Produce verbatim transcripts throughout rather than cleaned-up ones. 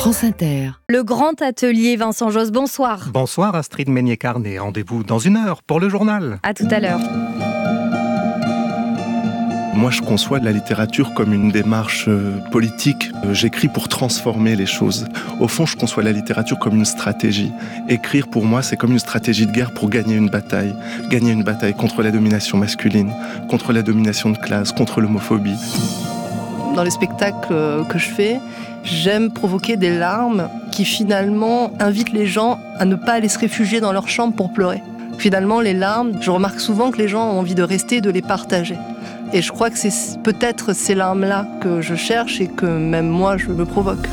France Inter. Le grand atelier Vincent Josse, bonsoir. Bonsoir Astrid Meignet-Carnet, rendez-vous dans une heure pour le journal. À tout à l'heure. Moi, je conçois la littérature comme une démarche euh, politique. Euh, j'écris pour transformer les choses. Au fond, je conçois la littérature comme une stratégie. Écrire, pour moi, c'est comme une stratégie de guerre pour gagner une bataille. Gagner une bataille contre la domination masculine, contre la domination de classe, contre l'homophobie. Dans les spectacles que je fais, j'aime provoquer des larmes qui finalement invitent les gens à ne pas aller se réfugier dans leur chambre pour pleurer. Finalement, les larmes, je remarque souvent que les gens ont envie de rester et de les partager. Et je crois que c'est peut-être ces larmes-là que je cherche et que même moi, je me provoque.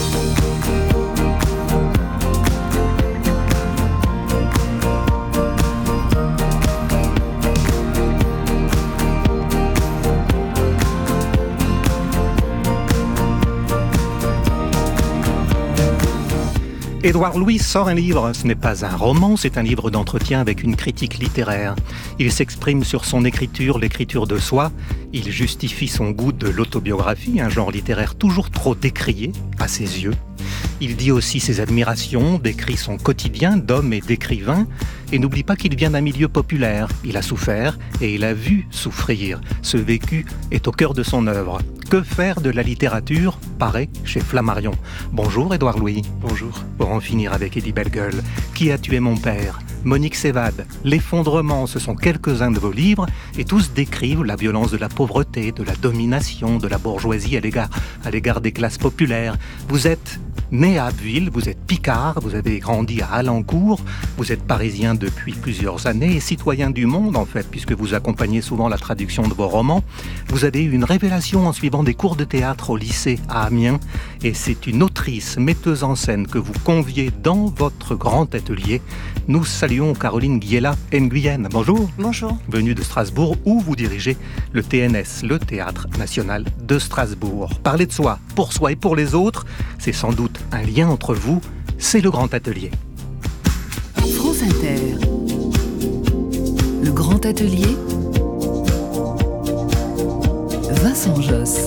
Édouard Louis sort un livre, ce n'est pas un roman, c'est un livre d'entretien avec une critique littéraire. Il s'exprime sur son écriture, l'écriture de soi. Il justifie son goût de l'autobiographie, un genre littéraire toujours trop décrié à ses yeux. Il dit aussi ses admirations, décrit son quotidien d'homme et d'écrivain, et n'oublie pas qu'il vient d'un milieu populaire. Il a souffert et il a vu souffrir. Ce vécu est au cœur de son œuvre. Que faire de la littérature paraît chez Flammarion. Bonjour Édouard Louis. Bonjour. Pour en finir avec Eddie Bellegueule, Qui a tué mon père ? Monique s'évade. L'effondrement, ce sont quelques-uns de vos livres, et tous décrivent la violence de la pauvreté, de la domination, de la bourgeoisie à l'égard, à l'égard des classes populaires. Vous êtes né à Abbeville, vous êtes picard, vous avez grandi à Alencourt, vous êtes parisien depuis plusieurs années et citoyen du monde en fait, puisque vous accompagnez souvent la traduction de vos romans. Vous avez eu une révélation en suivant des cours de théâtre au lycée à Amiens, et c'est une autrice, metteuse en scène que vous conviez dans votre grand atelier. Nous saluons Caroline Guiella-Nguyen. Bonjour. Bonjour. Venue de Strasbourg, où vous dirigez le T N S, le Théâtre National de Strasbourg. Parler de soi, pour soi et pour les autres, c'est sans doute un lien entre vous, c'est le grand atelier. France Inter. Le grand atelier. Vincent Josse.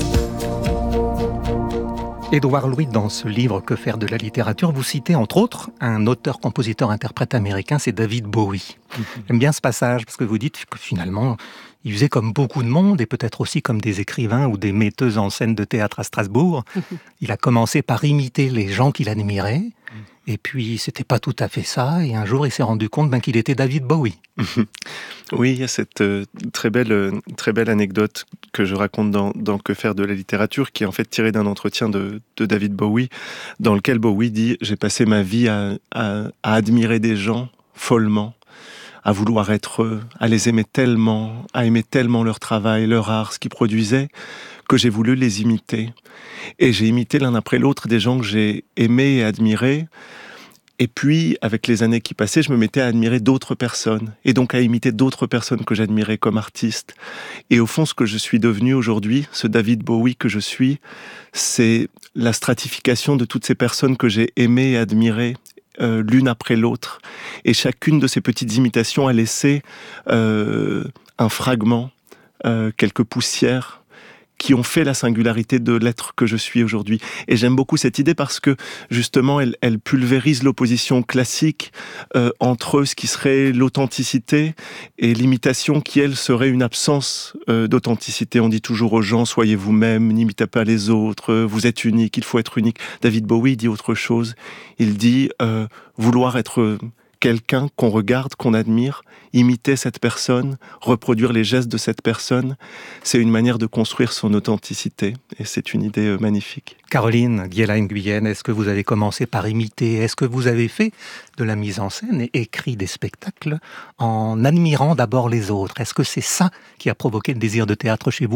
Édouard Louis, dans ce livre « Que faire de la littérature », vous citez entre autres un auteur-compositeur-interprète américain, c'est David Bowie. J'aime bien ce passage parce que vous dites que finalement, il faisait comme beaucoup de monde et peut-être aussi comme des écrivains ou des metteuses en scène de théâtre à Strasbourg. Il a commencé par imiter les gens qu'il admirait. Et puis, c'était pas tout à fait ça. Et un jour, il s'est rendu compte ben, qu'il était David Bowie. Oui, il y a cette euh, très belle, euh, très belle anecdote que je raconte dans, dans Que faire de la littérature, qui est en fait tirée d'un entretien de, de David Bowie, dans lequel Bowie dit « J'ai passé ma vie à, à, à admirer des gens follement, à vouloir être eux, à les aimer tellement, à aimer tellement leur travail, leur art, ce qu'ils produisaient, que j'ai voulu les imiter. Et j'ai imité l'un après l'autre des gens que j'ai aimés et admirés. Et puis, avec les années qui passaient, je me mettais à admirer d'autres personnes, et donc à imiter d'autres personnes que j'admirais comme artistes. Et au fond, ce que je suis devenu aujourd'hui, ce David Bowie que je suis, c'est la stratification de toutes ces personnes que j'ai aimées et admirées, Euh, l'une après l'autre. Et chacune de ces petites imitations a laissé euh, un fragment, euh, quelques poussières qui ont fait la singularité de l'être que je suis aujourd'hui. Et j'aime beaucoup cette idée parce que, justement, elle, elle pulvérise l'opposition classique euh, entre ce qui serait l'authenticité et l'imitation qui, elle, serait une absence euh, d'authenticité. On dit toujours aux gens, soyez vous-même, n'imitez pas les autres, vous êtes unique, il faut être unique. David Bowie dit autre chose. Il dit euh, vouloir être quelqu'un qu'on regarde, qu'on admire, imiter cette personne, reproduire les gestes de cette personne, c'est une manière de construire son authenticité. Et c'est une idée magnifique. Caroline Guiella-Nguyen, est-ce que vous avez commencé par imiter ? Est-ce que vous avez fait de la mise en scène et écrit des spectacles en admirant d'abord les autres ? Est-ce que c'est ça qui a provoqué le désir de théâtre chez vous ?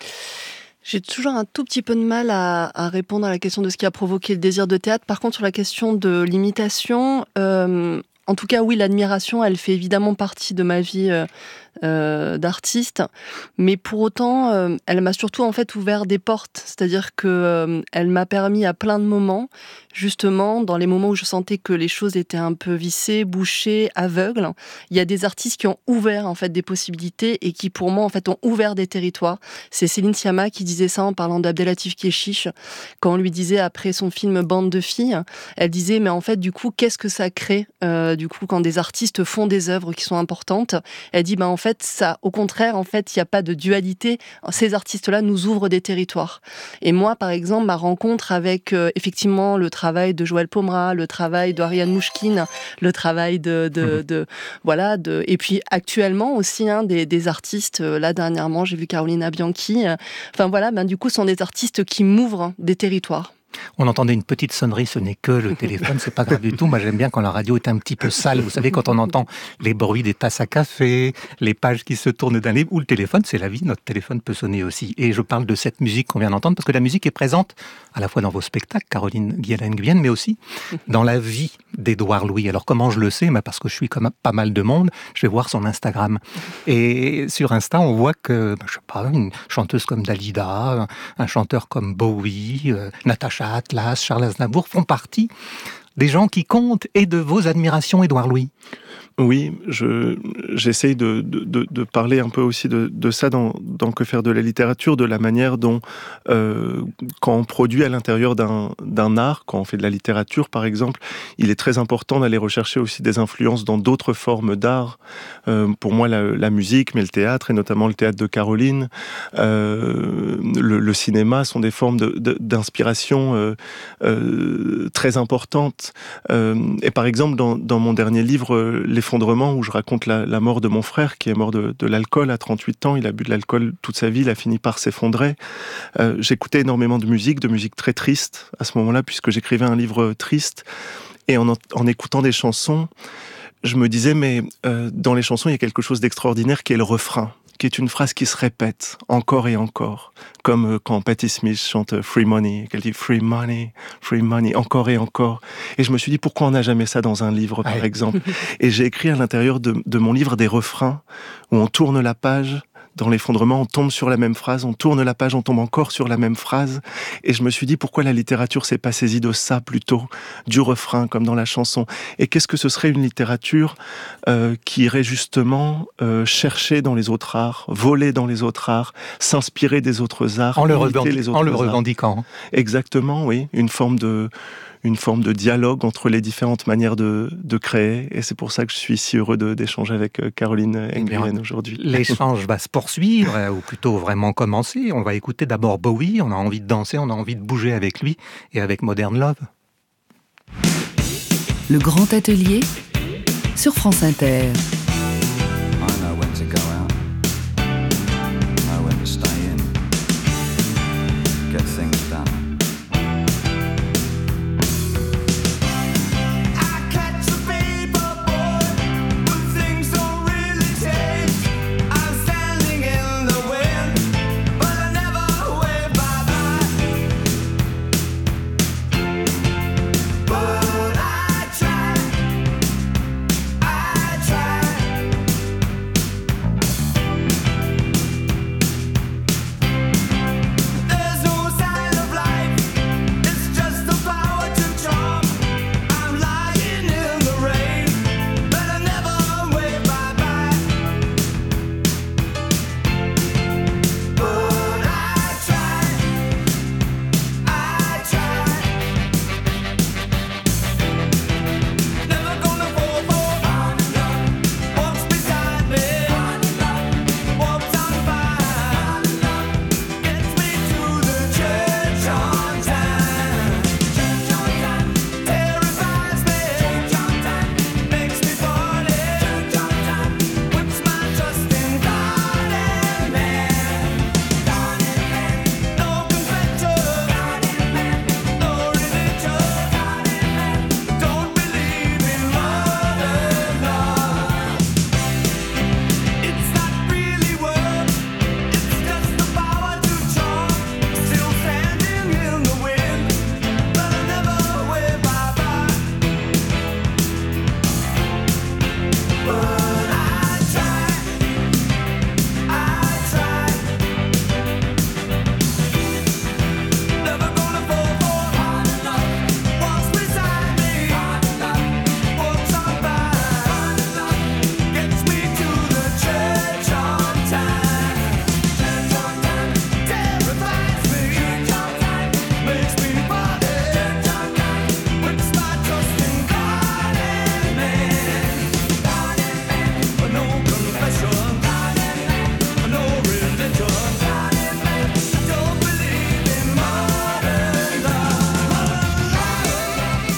J'ai toujours un tout petit peu de mal à, à répondre à la question de ce qui a provoqué le désir de théâtre. Par contre, sur la question de l'imitation, euh, en tout cas, oui, l'admiration, elle fait évidemment partie de ma vie euh, euh, d'artistes, mais pour autant, euh, elle m'a surtout en fait ouvert des portes. C'est-à-dire que euh, elle m'a permis à plein de moments, justement, dans les moments où je sentais que les choses étaient un peu vissées, bouchées, aveugles, il y a des artistes qui ont ouvert en fait des possibilités et qui, pour moi, en fait, ont ouvert des territoires. C'est Céline Sciamma qui disait ça en parlant d'Abdelatif Kechiche, quand on lui disait après son film Bande de filles, elle disait mais en fait du coup qu'est-ce que ça crée euh, du coup quand des artistes font des œuvres qui sont importantes. Elle dit bah en fait ça, au contraire en fait il n'y a pas de dualité. Ces artistes-là nous ouvrent des territoires. Et moi par exemple ma rencontre avec euh, effectivement le travail de Joël Pomera, le travail d'Ariane Mouchkine, le travail de, de, de, de voilà de et puis actuellement aussi hein, des, des artistes. Euh, là dernièrement j'ai vu Carolina Bianchi. Euh, enfin voilà ben du coup ce sont des artistes qui m'ouvrent hein, des territoires. On entendait une petite sonnerie, ce n'est que le téléphone, c'est pas grave du tout. Moi, j'aime bien quand la radio est un petit peu sale. Vous savez, quand on entend les bruits des tasses à café, les pages qui se tournent d'un livre, ou le téléphone, c'est la vie, notre téléphone peut sonner aussi. Et je parle de cette musique qu'on vient d'entendre, parce que la musique est présente à la fois dans vos spectacles, Caroline Guillain-Nguyen, mais aussi dans la vie d'Édouard Louis. Alors, comment je le sais ? bah Parce que je suis comme pas mal de monde, je vais voir son Instagram. Et sur Insta, on voit que, bah, je sais pas, une chanteuse comme Dalida, un chanteur comme Bowie, euh, Natacha Atlas, Charles Aznavour font partie des gens qui comptent et de vos admirations, Édouard Louis. Oui, je, j'essaye de, de, de parler un peu aussi de, de ça dans, dans Que faire de la littérature, de la manière dont, euh, quand on produit à l'intérieur d'un, d'un art, quand on fait de la littérature par exemple, il est très important d'aller rechercher aussi des influences dans d'autres formes d'art. Euh, pour moi, la, la musique, mais le théâtre, et notamment le théâtre de Caroline, euh, le, le cinéma sont des formes de, de, d'inspiration euh, euh, très importantes. Euh, et par exemple, dans, dans mon dernier livre, Les Effondrement, où je raconte la, la mort de mon frère qui est mort de, de l'alcool à trente-huit ans. Il a bu de l'alcool toute sa vie, il a fini par s'effondrer. Euh, j'écoutais énormément de musique, de musique très triste à ce moment-là, puisque j'écrivais un livre triste. Et en, en écoutant des chansons, je me disais, mais euh, dans les chansons, il y a quelque chose d'extraordinaire qui est le refrain, qui est une phrase qui se répète encore et encore, comme quand Patti Smith chante Free Money, qu'elle dit Free Money, Free Money, encore et encore. Et je me suis dit, pourquoi on n'a jamais ça dans un livre, par ouais. exemple ? Et j'ai écrit à l'intérieur de, de mon livre des refrains où on tourne la page. Dans l'effondrement, on tombe sur la même phrase, on tourne la page, on tombe encore sur la même phrase. Et je me suis dit, pourquoi la littérature s'est pas saisie de ça plutôt, du refrain, comme dans la chanson ? Et qu'est-ce que ce serait une littérature euh, qui irait justement euh, chercher dans les autres arts, voler dans les autres arts, s'inspirer des autres arts, en le, revendiquant, les autres en le arts. revendiquant. Exactement, oui. Une forme de... une forme de dialogue entre les différentes manières de, de créer. Et c'est pour ça que je suis si heureux de, d'échanger avec Caroline Nguyen aujourd'hui. L'échange va se poursuivre, ou plutôt vraiment commencer. On va écouter d'abord Bowie, on a envie de danser, on a envie de bouger avec lui et avec Modern Love. Le Grand Atelier sur France Inter. Try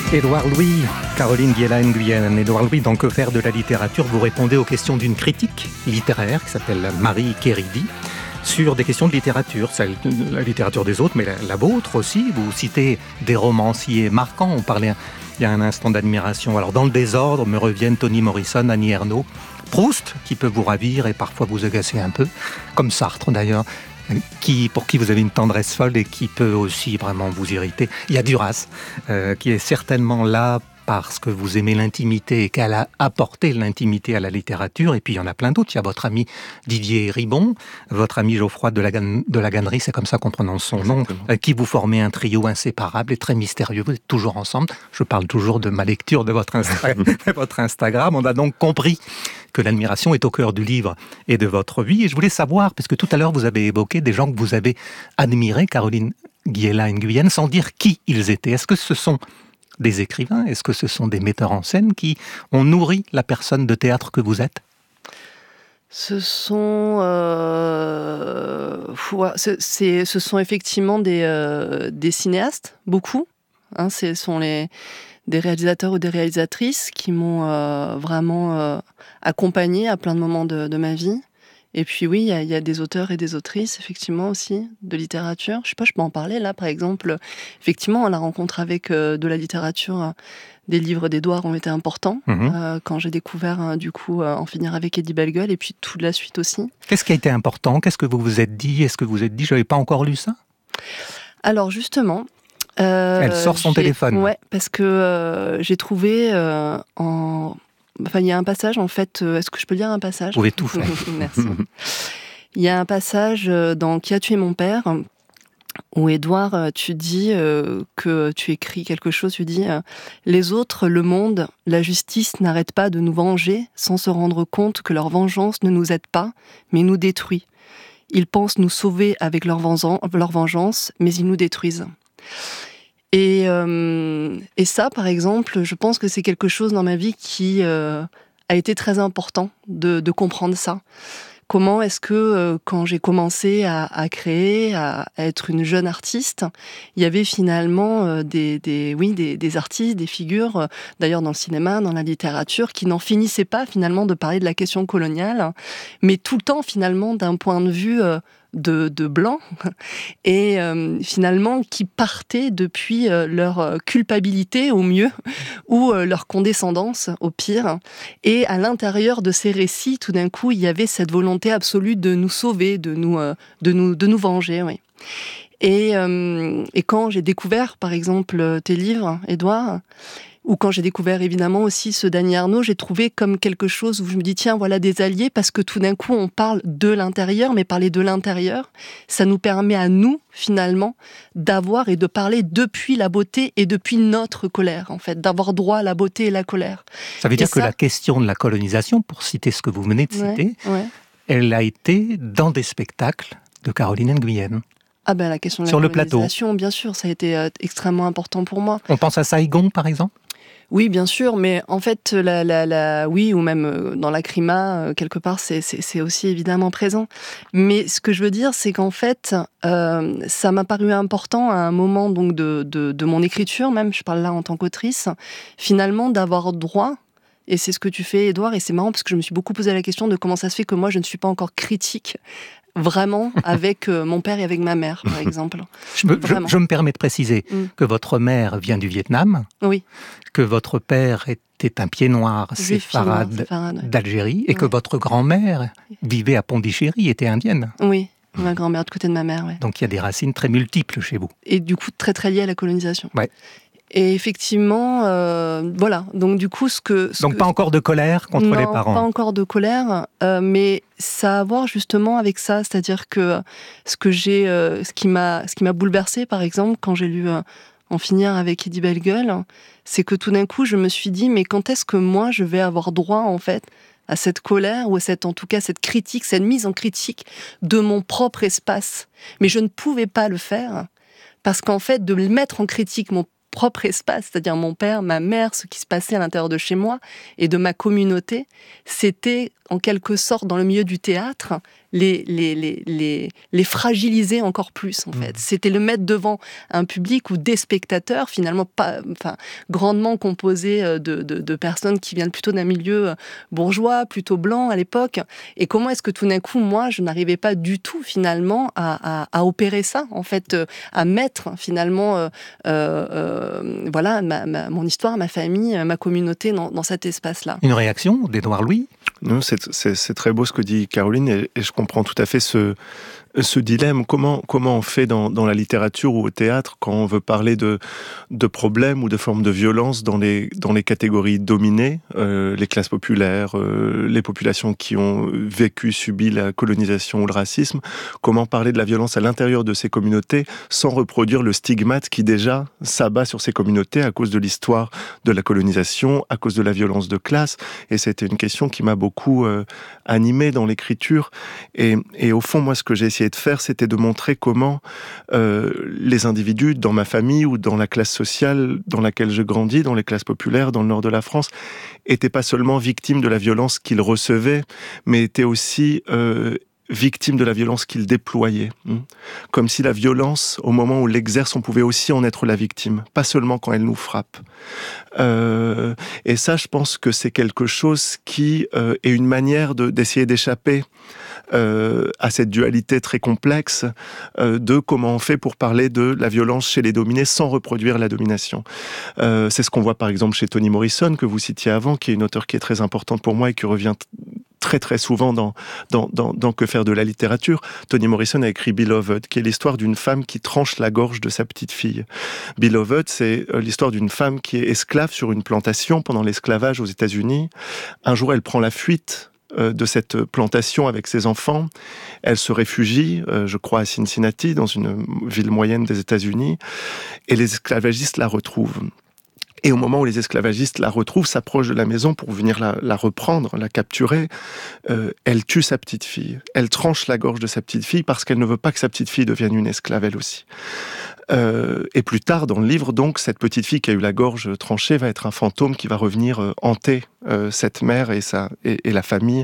Édouard Louis, Caroline Guiella-Nguyen. Édouard Louis, dans Que faire de la littérature, vous répondez aux questions d'une critique littéraire qui s'appelle Marie Kéridi, sur des questions de littérature, celle, la littérature des autres, mais la, la vôtre aussi. Vous citez des romanciers marquants. On parlait il y a un instant d'admiration. Alors, dans le désordre, me reviennent Toni Morrison, Annie Ernaux, Proust, qui peut vous ravir et parfois vous agacer un peu, comme Sartre d'ailleurs, qui, pour qui vous avez une tendresse folle et qui peut aussi vraiment vous irriter. Il y a Duras, euh, qui est certainement là parce que vous aimez l'intimité et qu'elle a apporté l'intimité à la littérature. Et puis il y en a plein d'autres. Il y a votre ami Didier Ribon, votre ami Geoffroy de la, de la Gannerie, c'est comme ça qu'on prononce son nom, euh, qui vous formez un trio inséparable et très mystérieux. Vous êtes toujours ensemble. Je parle toujours de ma lecture de votre, Insta- de votre Instagram. On a donc compris que l'admiration est au cœur du livre et de votre vie. Et je voulais savoir, parce que tout à l'heure vous avez évoqué des gens que vous avez admirés, Caroline Guiella-Nguyen, sans dire qui ils étaient. Est-ce que ce sont des écrivains? Est-ce que ce sont des metteurs en scène qui ont nourri la personne de théâtre que vous êtes? Ce sont, euh, c'est, c'est, ce sont effectivement des, euh, des cinéastes, beaucoup. Hein, ce sont les, des réalisateurs ou des réalisatrices qui m'ont euh, vraiment euh, accompagnée à plein de moments de, de ma vie. Et puis oui, il y, y a des auteurs et des autrices, effectivement, aussi, de littérature. Je sais pas, je peux en parler, là, par exemple. Effectivement, la rencontre avec euh, de la littérature, euh, des livres d'Édouard ont été importants. Mmh. Euh, quand j'ai découvert, euh, du coup, euh, En finir avec Eddie Bellegueule, et puis toute la suite aussi. Qu'est-ce qui a été important? Qu'est-ce que vous vous êtes dit? Est-ce que vous vous êtes dit, je n'avais pas encore lu ça? Alors, justement... Euh, Elle sort son téléphone. Ouais, parce que euh, j'ai trouvé euh, en... Enfin, il y a un passage, en fait... Euh, est-ce que je peux lire un passage? Vous pouvez tout faire. Merci. Il y a un passage dans Qui a tué mon père où, Édouard, tu dis euh, que tu écris quelque chose, tu dis euh, « Les autres, le monde, la justice n'arrêtent pas de nous venger sans se rendre compte que leur vengeance ne nous aide pas, mais nous détruit. Ils pensent nous sauver avec leur, vengeance, leur vengeance, mais ils nous détruisent. » Et, euh, et ça, par exemple, je pense que c'est quelque chose dans ma vie qui euh, a été très important de, de comprendre ça. Comment est-ce que, euh, quand j'ai commencé à, à créer, à, à être une jeune artiste, il y avait finalement euh, des, des, oui, des, des artistes, des figures, euh, d'ailleurs dans le cinéma, dans la littérature, qui n'en finissaient pas finalement de parler de la question coloniale, mais tout le temps finalement d'un point de vue... Euh, De, de blanc, et euh, finalement qui partaient depuis euh, leur culpabilité au mieux, ou euh, leur condescendance au pire. Et à l'intérieur de ces récits, tout d'un coup, il y avait cette volonté absolue de nous sauver, de nous, euh, de nous, de nous venger. Oui. Et, euh, et quand j'ai découvert, par exemple, tes livres, Édouard, ou quand j'ai découvert évidemment aussi ceux d'Annie Ernaux, j'ai trouvé comme quelque chose où je me dis tiens, voilà des alliés, parce que tout d'un coup on parle de l'intérieur, mais parler de l'intérieur, ça nous permet à nous finalement d'avoir et de parler depuis la beauté et depuis notre colère, en fait, d'avoir droit à la beauté et la colère. Ça veut dire et que ça... la question de la colonisation, pour citer ce que vous venez de citer, ouais, ouais. elle a été dans des spectacles de Caroline Nguyen. Ah ben la question de la sur colonisation, le plateau. Bien sûr, ça a été euh, extrêmement important pour moi. On pense à Saigon, par exemple? Oui, bien sûr, mais en fait, la, la, la, oui, ou même dans Lacrima, quelque part, c'est, c'est, c'est aussi évidemment présent. Mais ce que je veux dire, c'est qu'en fait, euh, ça m'a paru important à un moment donc de, de, de mon écriture, même, je parle là en tant qu'autrice, finalement d'avoir droit. Et c'est ce que tu fais, Édouard, et c'est marrant parce que je me suis beaucoup posé la question de comment ça se fait que moi, je ne suis pas encore critique vraiment avec euh, mon père et avec ma mère, par exemple. Je me, je, je me permets de préciser mm. que votre mère vient du Vietnam, oui. que votre père était un pied noir séfarade, séfarade ouais. d'Algérie, et ouais. que votre grand-mère vivait à Pondichéry, était indienne. Oui, ma grand-mère du côté de ma mère. Ouais. Donc il y a des racines très multiples chez vous. Et du coup, très très liées à la colonisation. Ouais. Et effectivement, euh, voilà. Donc du coup, ce que... Ce Donc que... pas encore de colère contre non, les parents. pas encore de colère, euh, mais ça a à voir justement avec ça. C'est-à-dire que ce que j'ai, euh, ce qui m'a, ce qui m'a bouleversée, par exemple, quand j'ai lu euh, En finir avec Eddie Bellegueule, c'est que tout d'un coup, je me suis dit, mais quand est-ce que moi, je vais avoir droit, en fait, à cette colère, ou à cette, en tout cas, cette critique, cette mise en critique de mon propre espace. Mais je ne pouvais pas le faire, parce qu'en fait, de mettre en critique mon propre espace, c'est-à-dire mon père, ma mère, ce qui se passait à l'intérieur de chez moi et de ma communauté, c'était en quelque sorte, dans le milieu du théâtre, les, les, les, les, les fragiliser encore plus, en fait. Mmh. C'était le mettre devant un public ou des spectateurs, finalement, pas, enfin, grandement composés de, de, de personnes qui viennent plutôt d'un milieu bourgeois, plutôt blanc à l'époque. Et comment est-ce que tout d'un coup, moi, je n'arrivais pas du tout, finalement, à, à, à opérer ça, en fait, à mettre, finalement, euh, euh, voilà, ma, ma, mon histoire, ma famille, ma communauté dans, dans cet espace-là. Une réaction d'Édouard Louis ? Non, c'est, c'est, c'est très beau ce que dit Caroline, et, et je comprends tout à fait ce, ce dilemme. Comment, comment on fait dans, dans la littérature ou au théâtre quand on veut parler de, de problèmes ou de formes de violence dans les, dans les catégories dominées, euh, les classes populaires, euh, les populations qui ont vécu, subi la colonisation ou le racisme. Comment parler de la violence à l'intérieur de ces communautés sans reproduire le stigmate qui déjà s'abat sur ces communautés à cause de l'histoire de la colonisation, à cause de la violence de classe. Et c'était une question qui m'a beaucoup euh, animé dans l'écriture. Et, et au fond, moi, ce que j'ai essayé de faire, c'était de montrer comment euh, les individus dans ma famille ou dans la classe sociale dans laquelle je grandis, dans les classes populaires, dans le nord de la France, étaient pas seulement victimes de la violence qu'ils recevaient, mais étaient aussi euh, victimes de la violence qu'ils déployaient. Comme si la violence, au moment où on l'exerce, on pouvait aussi en être la victime, pas seulement quand elle nous frappe. Euh, et ça, je pense que c'est quelque chose qui euh, est une manière de, d'essayer d'échapper Euh, à cette dualité très complexe euh, de comment on fait pour parler de la violence chez les dominés sans reproduire la domination. Euh, c'est ce qu'on voit par exemple chez Toni Morrison, que vous citiez avant, qui est une auteure qui est très importante pour moi et qui revient t- très très souvent dans, dans, dans, dans Que faire de la littérature. Toni Morrison a écrit Beloved, qui est l'histoire d'une femme qui tranche la gorge de sa petite fille. Beloved, c'est l'histoire d'une femme qui est esclave sur une plantation pendant l'esclavage aux États-Unis. Un jour, elle prend la fuite de cette plantation avec ses enfants. Elle se réfugie, euh, je crois, à Cincinnati, dans une ville moyenne des États-Unis, et les esclavagistes la retrouvent. Et au moment où les esclavagistes la retrouvent, s'approchent de la maison pour venir la, la reprendre, la capturer, euh, elle tue sa petite fille. Elle tranche la gorge de sa petite fille parce qu'elle ne veut pas que sa petite fille devienne une esclave elle aussi. Euh, et plus tard dans le livre, donc, cette petite fille qui a eu la gorge tranchée va être un fantôme qui va revenir euh, hanter euh, cette mère et, sa, et, et la famille.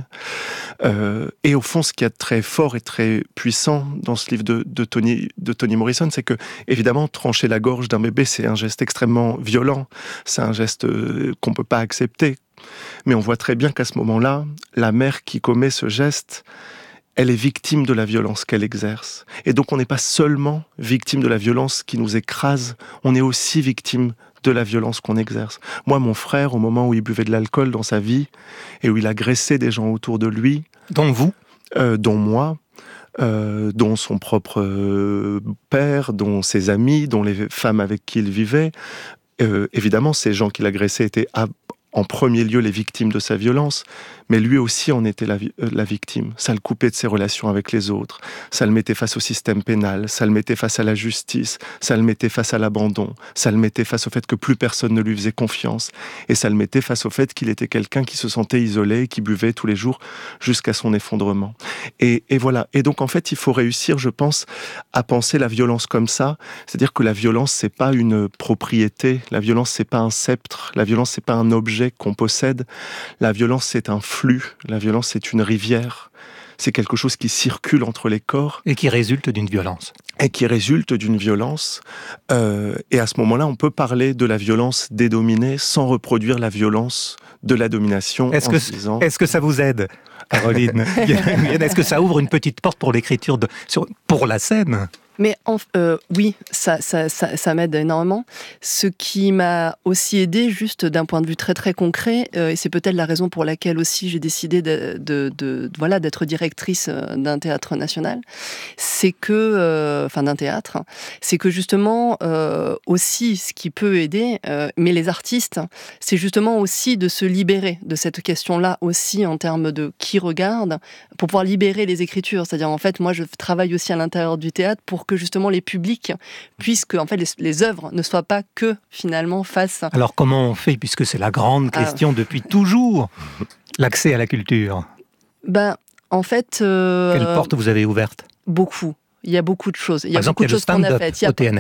Euh, et au fond, ce qu'il y a de très fort et très puissant dans ce livre de, de, Toni, de Toni Morrison, c'est que, évidemment, trancher la gorge d'un bébé, c'est un geste extrêmement violent. C'est un geste euh, qu'on ne peut pas accepter. Mais on voit très bien qu'à ce moment-là, la mère qui commet ce geste, elle est victime de la violence qu'elle exerce. Et donc on n'est pas seulement victime de la violence qui nous écrase, on est aussi victime de la violence qu'on exerce. Moi, mon frère, au moment où il buvait de l'alcool dans sa vie, et où il agressait des gens autour de lui... Dont vous euh, Dont moi, euh, dont son propre euh, père, dont ses amis, dont les femmes avec qui il vivait... Euh, évidemment, ces gens qui l'agressaient étaient... à en premier lieu les victimes de sa violence, mais lui aussi en était la, euh, la victime. Ça le coupait de ses relations avec les autres, ça le mettait face au système pénal, ça le mettait face à la justice, ça le mettait face à l'abandon, ça le mettait face au fait que plus personne ne lui faisait confiance, et ça le mettait face au fait qu'il était quelqu'un qui se sentait isolé et qui buvait tous les jours jusqu'à son effondrement. Et, et voilà. Et donc en fait, il faut réussir, je pense, à penser la violence comme ça, c'est-à-dire que la violence, c'est pas une propriété, la violence, c'est pas un sceptre, la violence, c'est pas un objet qu'on possède. La violence, c'est un flux. La violence, c'est une rivière. C'est quelque chose qui circule entre les corps. Et qui résulte d'une violence. Et qui résulte d'une violence. Euh, et à ce moment-là, on peut parler de la violence des dominés sans reproduire la violence de la domination. Est-ce, en que, disant... est-ce que ça vous aide, Caroline? Est-ce que ça ouvre une petite porte pour l'écriture, de, sur, pour la scène? Mais en, euh, oui, ça, ça, ça, ça m'aide énormément. Ce qui m'a aussi aidé, juste d'un point de vue très très concret, euh, et c'est peut-être la raison pour laquelle aussi j'ai décidé de, de, de, de voilà d'être directrice d'un théâtre national, c'est que, euh, enfin d'un théâtre, c'est que justement euh, aussi ce qui peut aider, euh, mais les artistes, c'est justement aussi de se libérer de cette question-là aussi en termes de qui regarde, pour pouvoir libérer les écritures. C'est-à-dire en fait, moi je travaille aussi à l'intérieur du théâtre pour que justement les publics puissent, que en fait les, les œuvres ne soient pas que finalement face. Alors comment on fait, puisque c'est la grande question ah. depuis toujours, l'accès à la culture? Ben en fait. Euh, Quelle porte vous avez ouverte? Beaucoup. Il y a beaucoup de choses. Il y a Par exemple, beaucoup il y a de choses qu'on a faites. Il y a au T N S.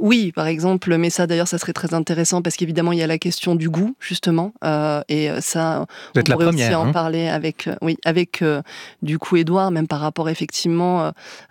Oui, par exemple, mais ça d'ailleurs, ça serait très intéressant parce qu'évidemment, il y a la question du goût, justement, euh, et ça, Vous on êtes la pourrait première, aussi en hein. parler avec, euh, oui, avec euh, du coup, Édouard, même par rapport effectivement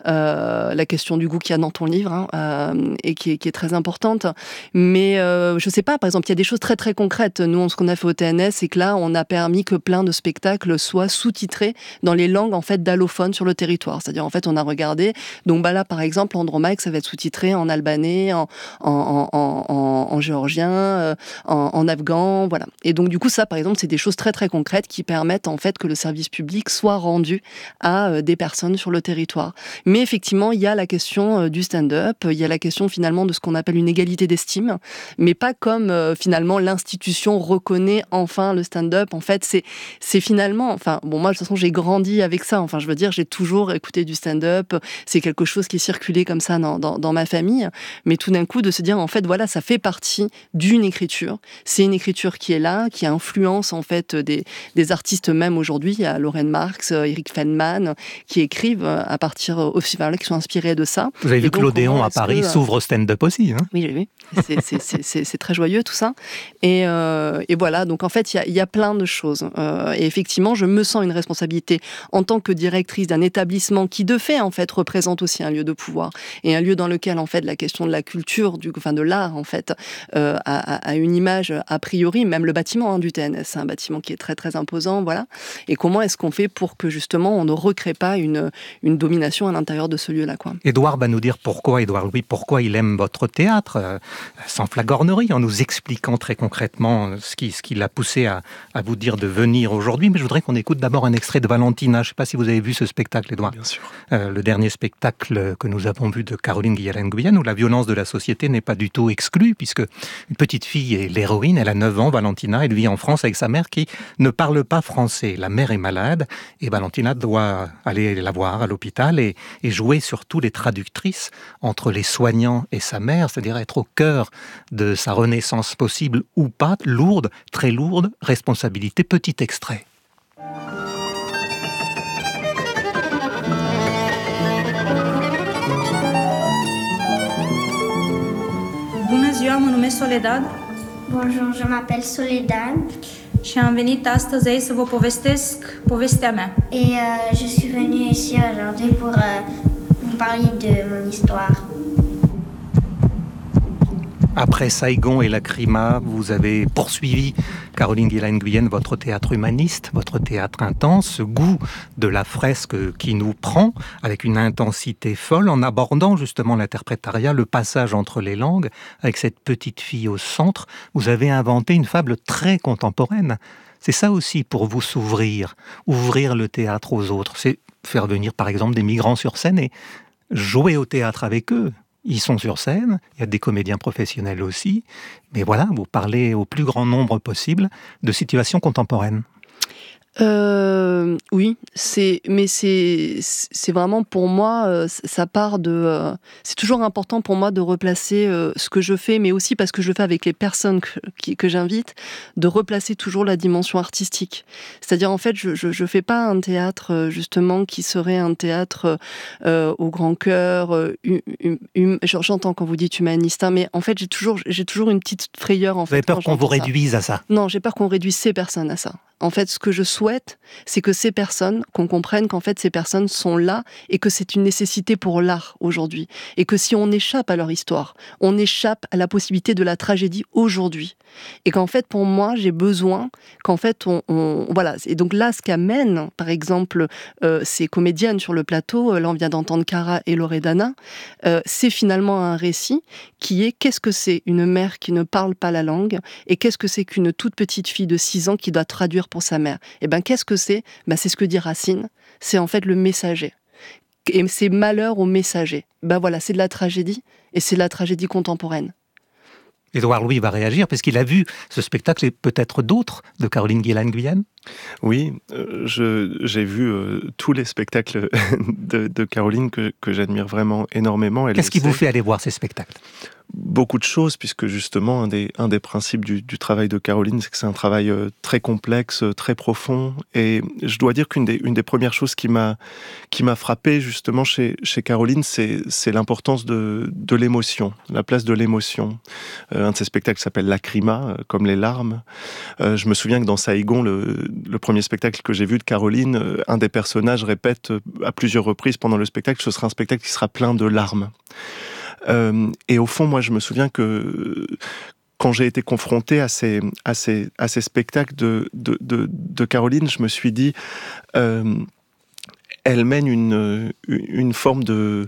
euh, la question du goût qu'il y a dans ton livre, hein, euh, et qui est, qui est très importante. Mais euh, je sais pas, par exemple, il y a des choses très très concrètes. Nous, ce qu'on a fait au T N S, c'est que là, on a permis que plein de spectacles soient sous-titrés dans les langues en fait d'allophones sur le territoire. C'est-à-dire, en fait, on a regardé. Donc, bah là, par exemple, Andromaque, ça va être sous-titré en albanais, en, en, en, en, en géorgien, euh, en, en afghan, voilà. Et donc, du coup, ça, par exemple, c'est des choses très très concrètes qui permettent en fait que le service public soit rendu à euh, des personnes sur le territoire. Mais effectivement, il y a la question euh, du stand-up, il y a la question finalement de ce qu'on appelle une égalité d'estime, mais pas comme euh, finalement l'institution reconnaît enfin le stand-up. En fait, c'est c'est finalement, enfin bon, moi de toute façon j'ai grandi avec ça. Enfin, je veux dire, j'ai toujours écouté du stand-up. C'est quelque chose qui circulait comme ça dans, dans, dans ma famille. Mais tout d'un coup, de se dire en fait, voilà, ça fait partie d'une écriture. C'est une écriture qui est là, qui influence en fait des, des artistes même aujourd'hui. Il y a Lorraine Marx, Eric Feldman, qui écrivent à partir aussi, enfin, qui sont inspirés de ça. Vous avez Et vu donc, que l'Odéon à Paris que, s'ouvre au stand-up aussi, hein? Oui, j'ai vu. C'est, c'est, c'est, c'est, c'est très joyeux tout ça. Et, euh, et voilà, donc en fait, il y a, y a plein de choses. Euh, et effectivement, je me sens une responsabilité en tant que directrice d'un établissement qui, de fait, en fait, représente aussi un lieu de pouvoir et un lieu dans lequel, en fait, la question de la culture, du, enfin de l'art, en fait, euh, a, a une image a priori, même le bâtiment hein, du T N S, c'est un bâtiment qui est très très imposant, voilà. Et comment est-ce qu'on fait pour que justement on ne recrée pas une une domination à l'intérieur de ce lieu-là, quoi. Édouard va nous dire pourquoi, Édouard Louis, pourquoi il aime votre théâtre, euh, sans flagornerie, en nous expliquant très concrètement ce qui, ce qui l'a poussé à, à vous dire de venir aujourd'hui. Mais je voudrais qu'on écoute d'abord un extrait de Valentina. Je ne sais pas si vous avez vu ce spectacle, Édouard. Bien sûr. Euh, le dernier spectacle que nous avons vu de Caroline Guillain-Nguyen, où la violence de la société n'est pas du tout exclue, puisque une petite fille est l'héroïne, elle a neuf ans, Valentina, elle vit en France avec sa mère qui ne parle pas français. La mère est malade et Valentina doit aller la voir à l'hôpital et, et jouer surtout les traductrices entre les soignants et sa mère, c'est-à-dire être au cœur de sa renaissance possible ou pas, lourde, très lourde, responsabilité. Petit extrait. Bună ziua, mă numesc Soledad. Bonjour, je m'appelle Soledad. Și am venit astăzi aici să vă povestesc povestea mea. Et euh, je suis venue ici aujourd'hui pour euh, vous parler de mon histoire. Après Saigon et Lacrima, vous avez poursuivi, Caroline Guillain-Nguyen, votre théâtre humaniste, votre théâtre intense, ce goût de la fresque qui nous prend avec une intensité folle en abordant justement l'interprétariat, le passage entre les langues, avec cette petite fille au centre. Vous avez inventé une fable très contemporaine. C'est ça aussi pour vous s'ouvrir, ouvrir le théâtre aux autres. C'est faire venir par exemple des migrants sur scène et jouer au théâtre avec eux. Ils sont sur scène, il y a des comédiens professionnels aussi, mais voilà, vous parlez au plus grand nombre possible de situations contemporaines. Euh, oui, c'est, mais c'est, c'est vraiment pour moi, euh, ça part de. Euh, c'est toujours important pour moi de replacer euh, ce que je fais, mais aussi parce que je le fais avec les personnes que, qui, que j'invite, de replacer toujours la dimension artistique. C'est-à-dire, en fait, je, je, je fais pas un théâtre justement qui serait un théâtre euh, au grand cœur. Euh, hum, hum, hum, j'entends quand vous dites humaniste, hein, mais en fait, j'ai toujours, j'ai toujours une petite frayeur. En vous avez fait, peur qu'on vous réduise ça. à ça? Non, j'ai peur qu'on réduise ces personnes à ça. En fait, ce que je souhaite, c'est que ces personnes, qu'on comprenne qu'en fait, ces personnes sont là et que c'est une nécessité pour l'art aujourd'hui. Et que si on échappe à leur histoire, on échappe à la possibilité de la tragédie aujourd'hui. Et qu'en fait, pour moi, j'ai besoin qu'en fait, on, on voilà. Et donc là, ce qu'amènent, par exemple, euh, ces comédiennes sur le plateau, là, on vient d'entendre Cara et Loredana, euh, c'est finalement un récit qui est qu'est-ce que c'est une mère qui ne parle pas la langue et qu'est-ce que c'est qu'une toute petite fille de six ans qui doit traduire pour sa mère. Et ben qu'est-ce que c'est? Ben c'est ce que dit Racine, c'est en fait le messager. Et c'est malheur au messager. Ben voilà, c'est de la tragédie et c'est de la tragédie contemporaine. Édouard Louis va réagir parce qu'il a vu ce spectacle et peut-être d'autres de Caroline Guillain-Nguyen. Oui, euh, je, j'ai vu euh, tous les spectacles de, de Caroline que, que j'admire vraiment énormément. Elle Qu'est-ce qui essaie... vous fait aller voir ces spectacles ? Beaucoup de choses, puisque justement, un des, un des principes du, du travail de Caroline, c'est que c'est un travail euh, très complexe, euh, très profond. Et je dois dire qu'une des, une des premières choses qui m'a, qui m'a frappé justement chez, chez Caroline, c'est, c'est l'importance de, de l'émotion, la place de l'émotion. Euh, un de ses spectacles s'appelle Lacrima, euh, comme les larmes. Euh, je me souviens que dans Saïgon, le, le premier spectacle que j'ai vu de Caroline, euh, un des personnages répète euh, à plusieurs reprises pendant le spectacle, ce sera un spectacle qui sera plein de larmes. Euh, et au fond, moi, je me souviens que quand j'ai été confronté à ces, à ces, à ces spectacles de, de, de, de Caroline, je me suis dit... Euh, elle mène une, une forme de,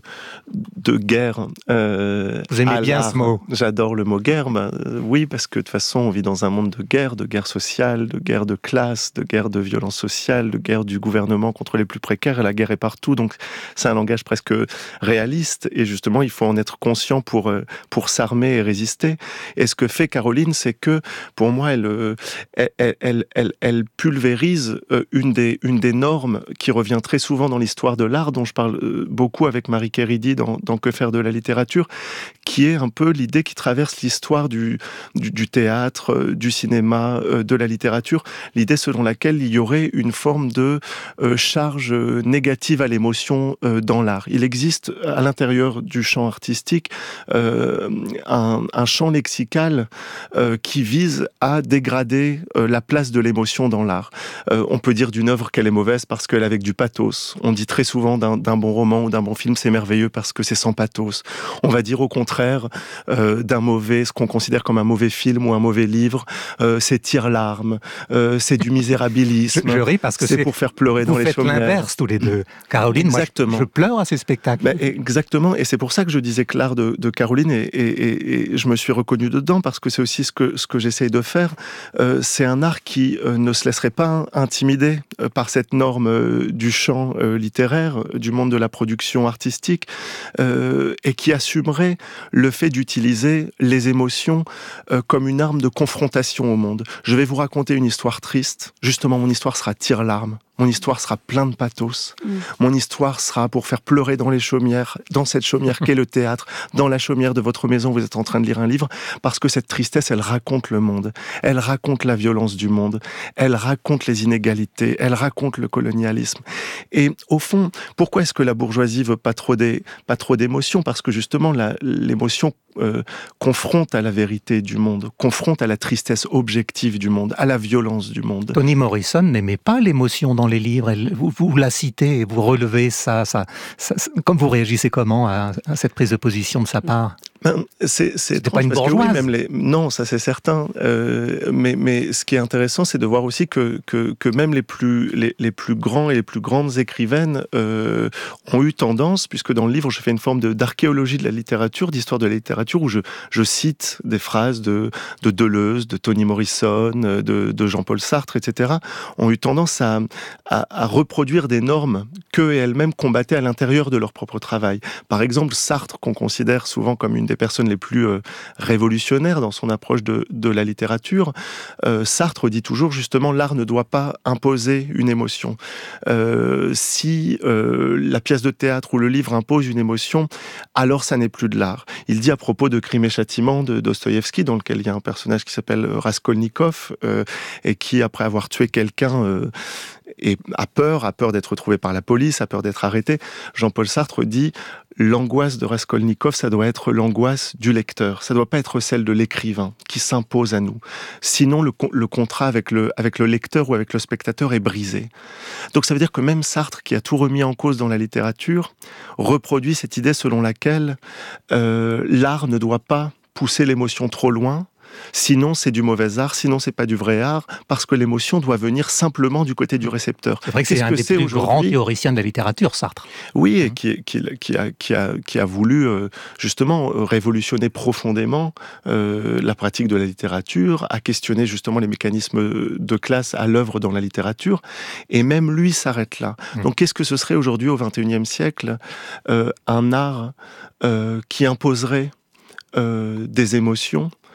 de guerre. Euh, Vous aimez bien l'art. Ce mot ? J'adore le mot guerre. Ben, euh, oui, parce que de toute façon, on vit dans un monde de guerre, de guerre sociale, de guerre de classe, de guerre de violence sociale, de guerre du gouvernement contre les plus précaires. Et la guerre est partout. Donc, c'est un langage presque réaliste. Et justement, il faut en être conscient pour, pour s'armer et résister. Et ce que fait Caroline, c'est que, pour moi, elle, elle, elle, elle, elle pulvérise une des, une des normes qui revient très souvent dans l'histoire de l'art, dont je parle beaucoup avec Marie Kéridi dans, dans Que faire de la littérature, qui est un peu l'idée qui traverse l'histoire du, du, du théâtre, du cinéma, de la littérature, l'idée selon laquelle il y aurait une forme de euh, charge négative à l'émotion euh, dans l'art. Il existe à l'intérieur du champ artistique euh, un, un champ lexical euh, qui vise à dégrader euh, la place de l'émotion dans l'art. Euh, on peut dire d'une œuvre qu'elle est mauvaise parce qu'elle est avec du pathos. On dit très souvent d'un, d'un bon roman ou d'un bon film, c'est merveilleux parce que c'est sans pathos. On va dire au contraire euh, d'un mauvais, ce qu'on considère comme un mauvais film ou un mauvais livre, euh, c'est tire-larmes, euh, c'est du misérabilisme. Je, je ris parce que c'est, c'est pour faire pleurer dans les chaumières. Vous faites l'inverse tous les deux. Caroline, exactement. Moi, je, je pleure à ces spectacles. Ben, exactement, et c'est pour ça que je disais que l'art de, de Caroline, et, et, et, et je me suis reconnu dedans, parce que c'est aussi ce que, ce que j'essaye de faire. Euh, c'est un art qui euh, ne se laisserait pas intimider euh, par cette norme euh, du champ euh, littéraire, du monde de la production artistique, euh, et qui assumerait le fait d'utiliser les émotions euh, comme une arme de confrontation au monde. Je vais vous raconter une histoire triste. Justement, mon histoire sera tire-larmes. Mon histoire sera plein de pathos. Mmh. Mon histoire sera pour faire pleurer dans les chaumières, dans cette chaumière qu'est le théâtre, dans la chaumière de votre maison, vous êtes en train de lire un livre, parce que cette tristesse, elle raconte le monde. Elle raconte la violence du monde. Elle raconte les inégalités. Elle raconte le colonialisme. Et au fond, pourquoi est-ce que la bourgeoisie veut pas trop, des, pas trop d'émotions ? Parce que justement, la, l'émotion euh, confronte à la vérité du monde, confronte à la tristesse objective du monde, à la violence du monde. Toni Morrison n'aimait pas l'émotion dans les livres. Elle, vous, vous la citez et vous relevez ça, ça, ça, ça. Comme vous réagissez comment à, à cette prise de position de sa part ? Ben, c'est, c'est C'était pas une bourgeoise. Oui, même les... Non, ça c'est certain. Euh, mais, mais ce qui est intéressant, c'est de voir aussi que, que, que même les plus, les, les plus grands et les plus grandes écrivaines euh, ont eu tendance, puisque dans le livre, je fais une forme de, d'archéologie de la littérature, d'histoire de la littérature, où je, je cite des phrases de, de Deleuze, de Toni Morrison, de, de Jean-Paul Sartre, et cetera, ont eu tendance à, à, à reproduire des normes qu'eux et elles-mêmes combattaient à l'intérieur de leur propre travail. Par exemple, Sartre, qu'on considère souvent comme une des personnes les plus euh, révolutionnaires dans son approche de, de la littérature, euh, Sartre dit toujours justement l'art ne doit pas imposer une émotion. Euh, si euh, la pièce de théâtre ou le livre impose une émotion, alors ça n'est plus de l'art. Il dit à propos de Crime et Châtiment de Dostoïevski, dans lequel il y a un personnage qui s'appelle Raskolnikov euh, et qui, après avoir tué quelqu'un, euh, et a peur, a peur d'être retrouvé par la police, a peur d'être arrêté. Jean-Paul Sartre dit « L'angoisse de Raskolnikov, ça doit être l'angoisse du lecteur. Ça ne doit pas être celle de l'écrivain qui s'impose à nous. Sinon, le, le contrat avec le, avec le lecteur ou avec le spectateur est brisé. » Donc ça veut dire que même Sartre, qui a tout remis en cause dans la littérature, reproduit cette idée selon laquelle euh, l'art ne doit pas pousser l'émotion trop loin. Sinon, c'est du mauvais art, sinon, c'est pas du vrai art, parce que l'émotion doit venir simplement du côté du récepteur. C'est vrai que c'est, c'est un que des c'est plus grands théoriciens de la littérature, Sartre. Oui, et qui, qui, qui, a, qui, a, qui a voulu euh, justement révolutionner profondément euh, la pratique de la littérature, a questionné justement les mécanismes de classe à l'œuvre dans la littérature, et même lui s'arrête là. Mmh. Donc, qu'est-ce que ce serait aujourd'hui, au vingt et unième siècle, euh, un art euh, qui imposerait euh, des émotions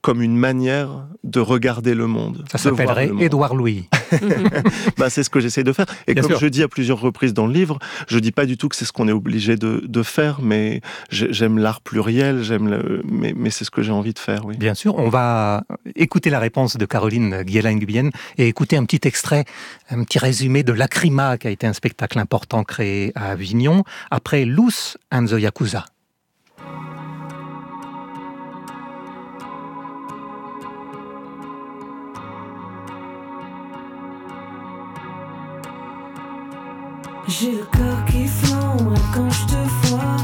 comme une manière de regarder le monde. Ça s'appellerait Édouard Louis. bah, c'est ce que j'essaie de faire. Et Bien comme sûr. je dis à plusieurs reprises dans le livre, je dis pas du tout que c'est ce qu'on est obligé de, de faire, mais j'aime l'art pluriel, j'aime le, mais, mais c'est ce que j'ai envie de faire, oui. Bien sûr, on va écouter la réponse de Caroline Guiella-Nguyen et écouter un petit extrait, un petit résumé de Lacrima, qui a été un spectacle important créé à Avignon, après Luz and the Yakuza. J'ai le cœur qui flambe quand je te vois.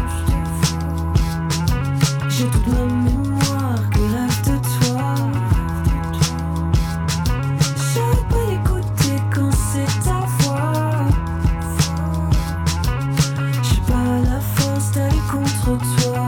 J'ai toute ma mémoire qui rêve de toi. J'arrête pas d'écouter quand c'est ta voix. J'ai pas la force d'aller contre toi.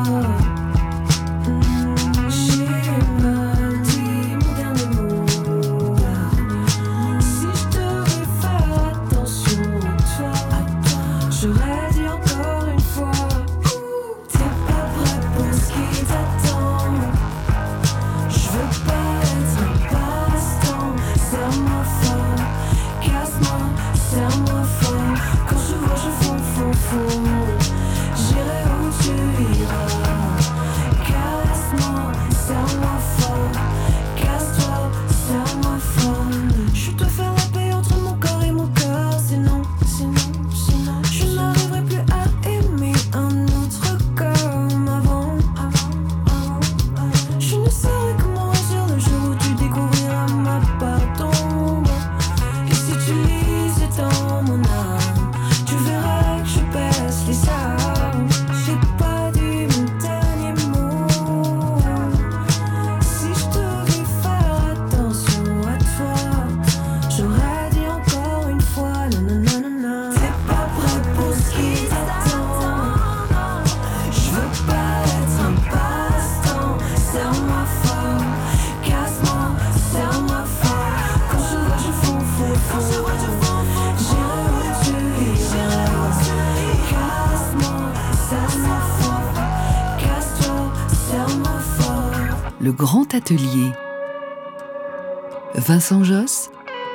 J'ai mal dit mon dernier mot. Si je devais faire attention à toi, j'aurais dit encore une fois, t'es pas prêt pour ce qui t'attend. Je veux pas être un passe-temps. Serre-moi fort, casse-moi, serre-moi fort. Quand je vois, je fonds, fonds, fonds. J'irai où tu iras. Casse-moi, serre-moi fort. Casse-toi, serre-moi fort. Je dois faire la paix entre mon corps et mon cœur. Sinon, sinon, sinon je n'arriverai plus à aimer un autre comme avant, avant, avant, avant. Je ne saurais comment agir le jour où tu découvriras ma part d'ombre. Et si tu lisais dans mon âme, tu verrais que je baisse les armes. J'ai pas dit mon dernier mot. Si je devais faire attention à toi, j'aurais dit encore une fois, non, non, non, non, non. T'es pas prêt pour ce qui t'attend. Je veux pas être un passe-temps. Serre-moi fort, casse-moi, serre-moi fort. Quand je vois, je fonds, fonds, fonds. J'irai où tu iras. Casse-moi, serre-moi fort. Casse-toi, serre-moi fort. Le Grand Atelier. Vincent Josse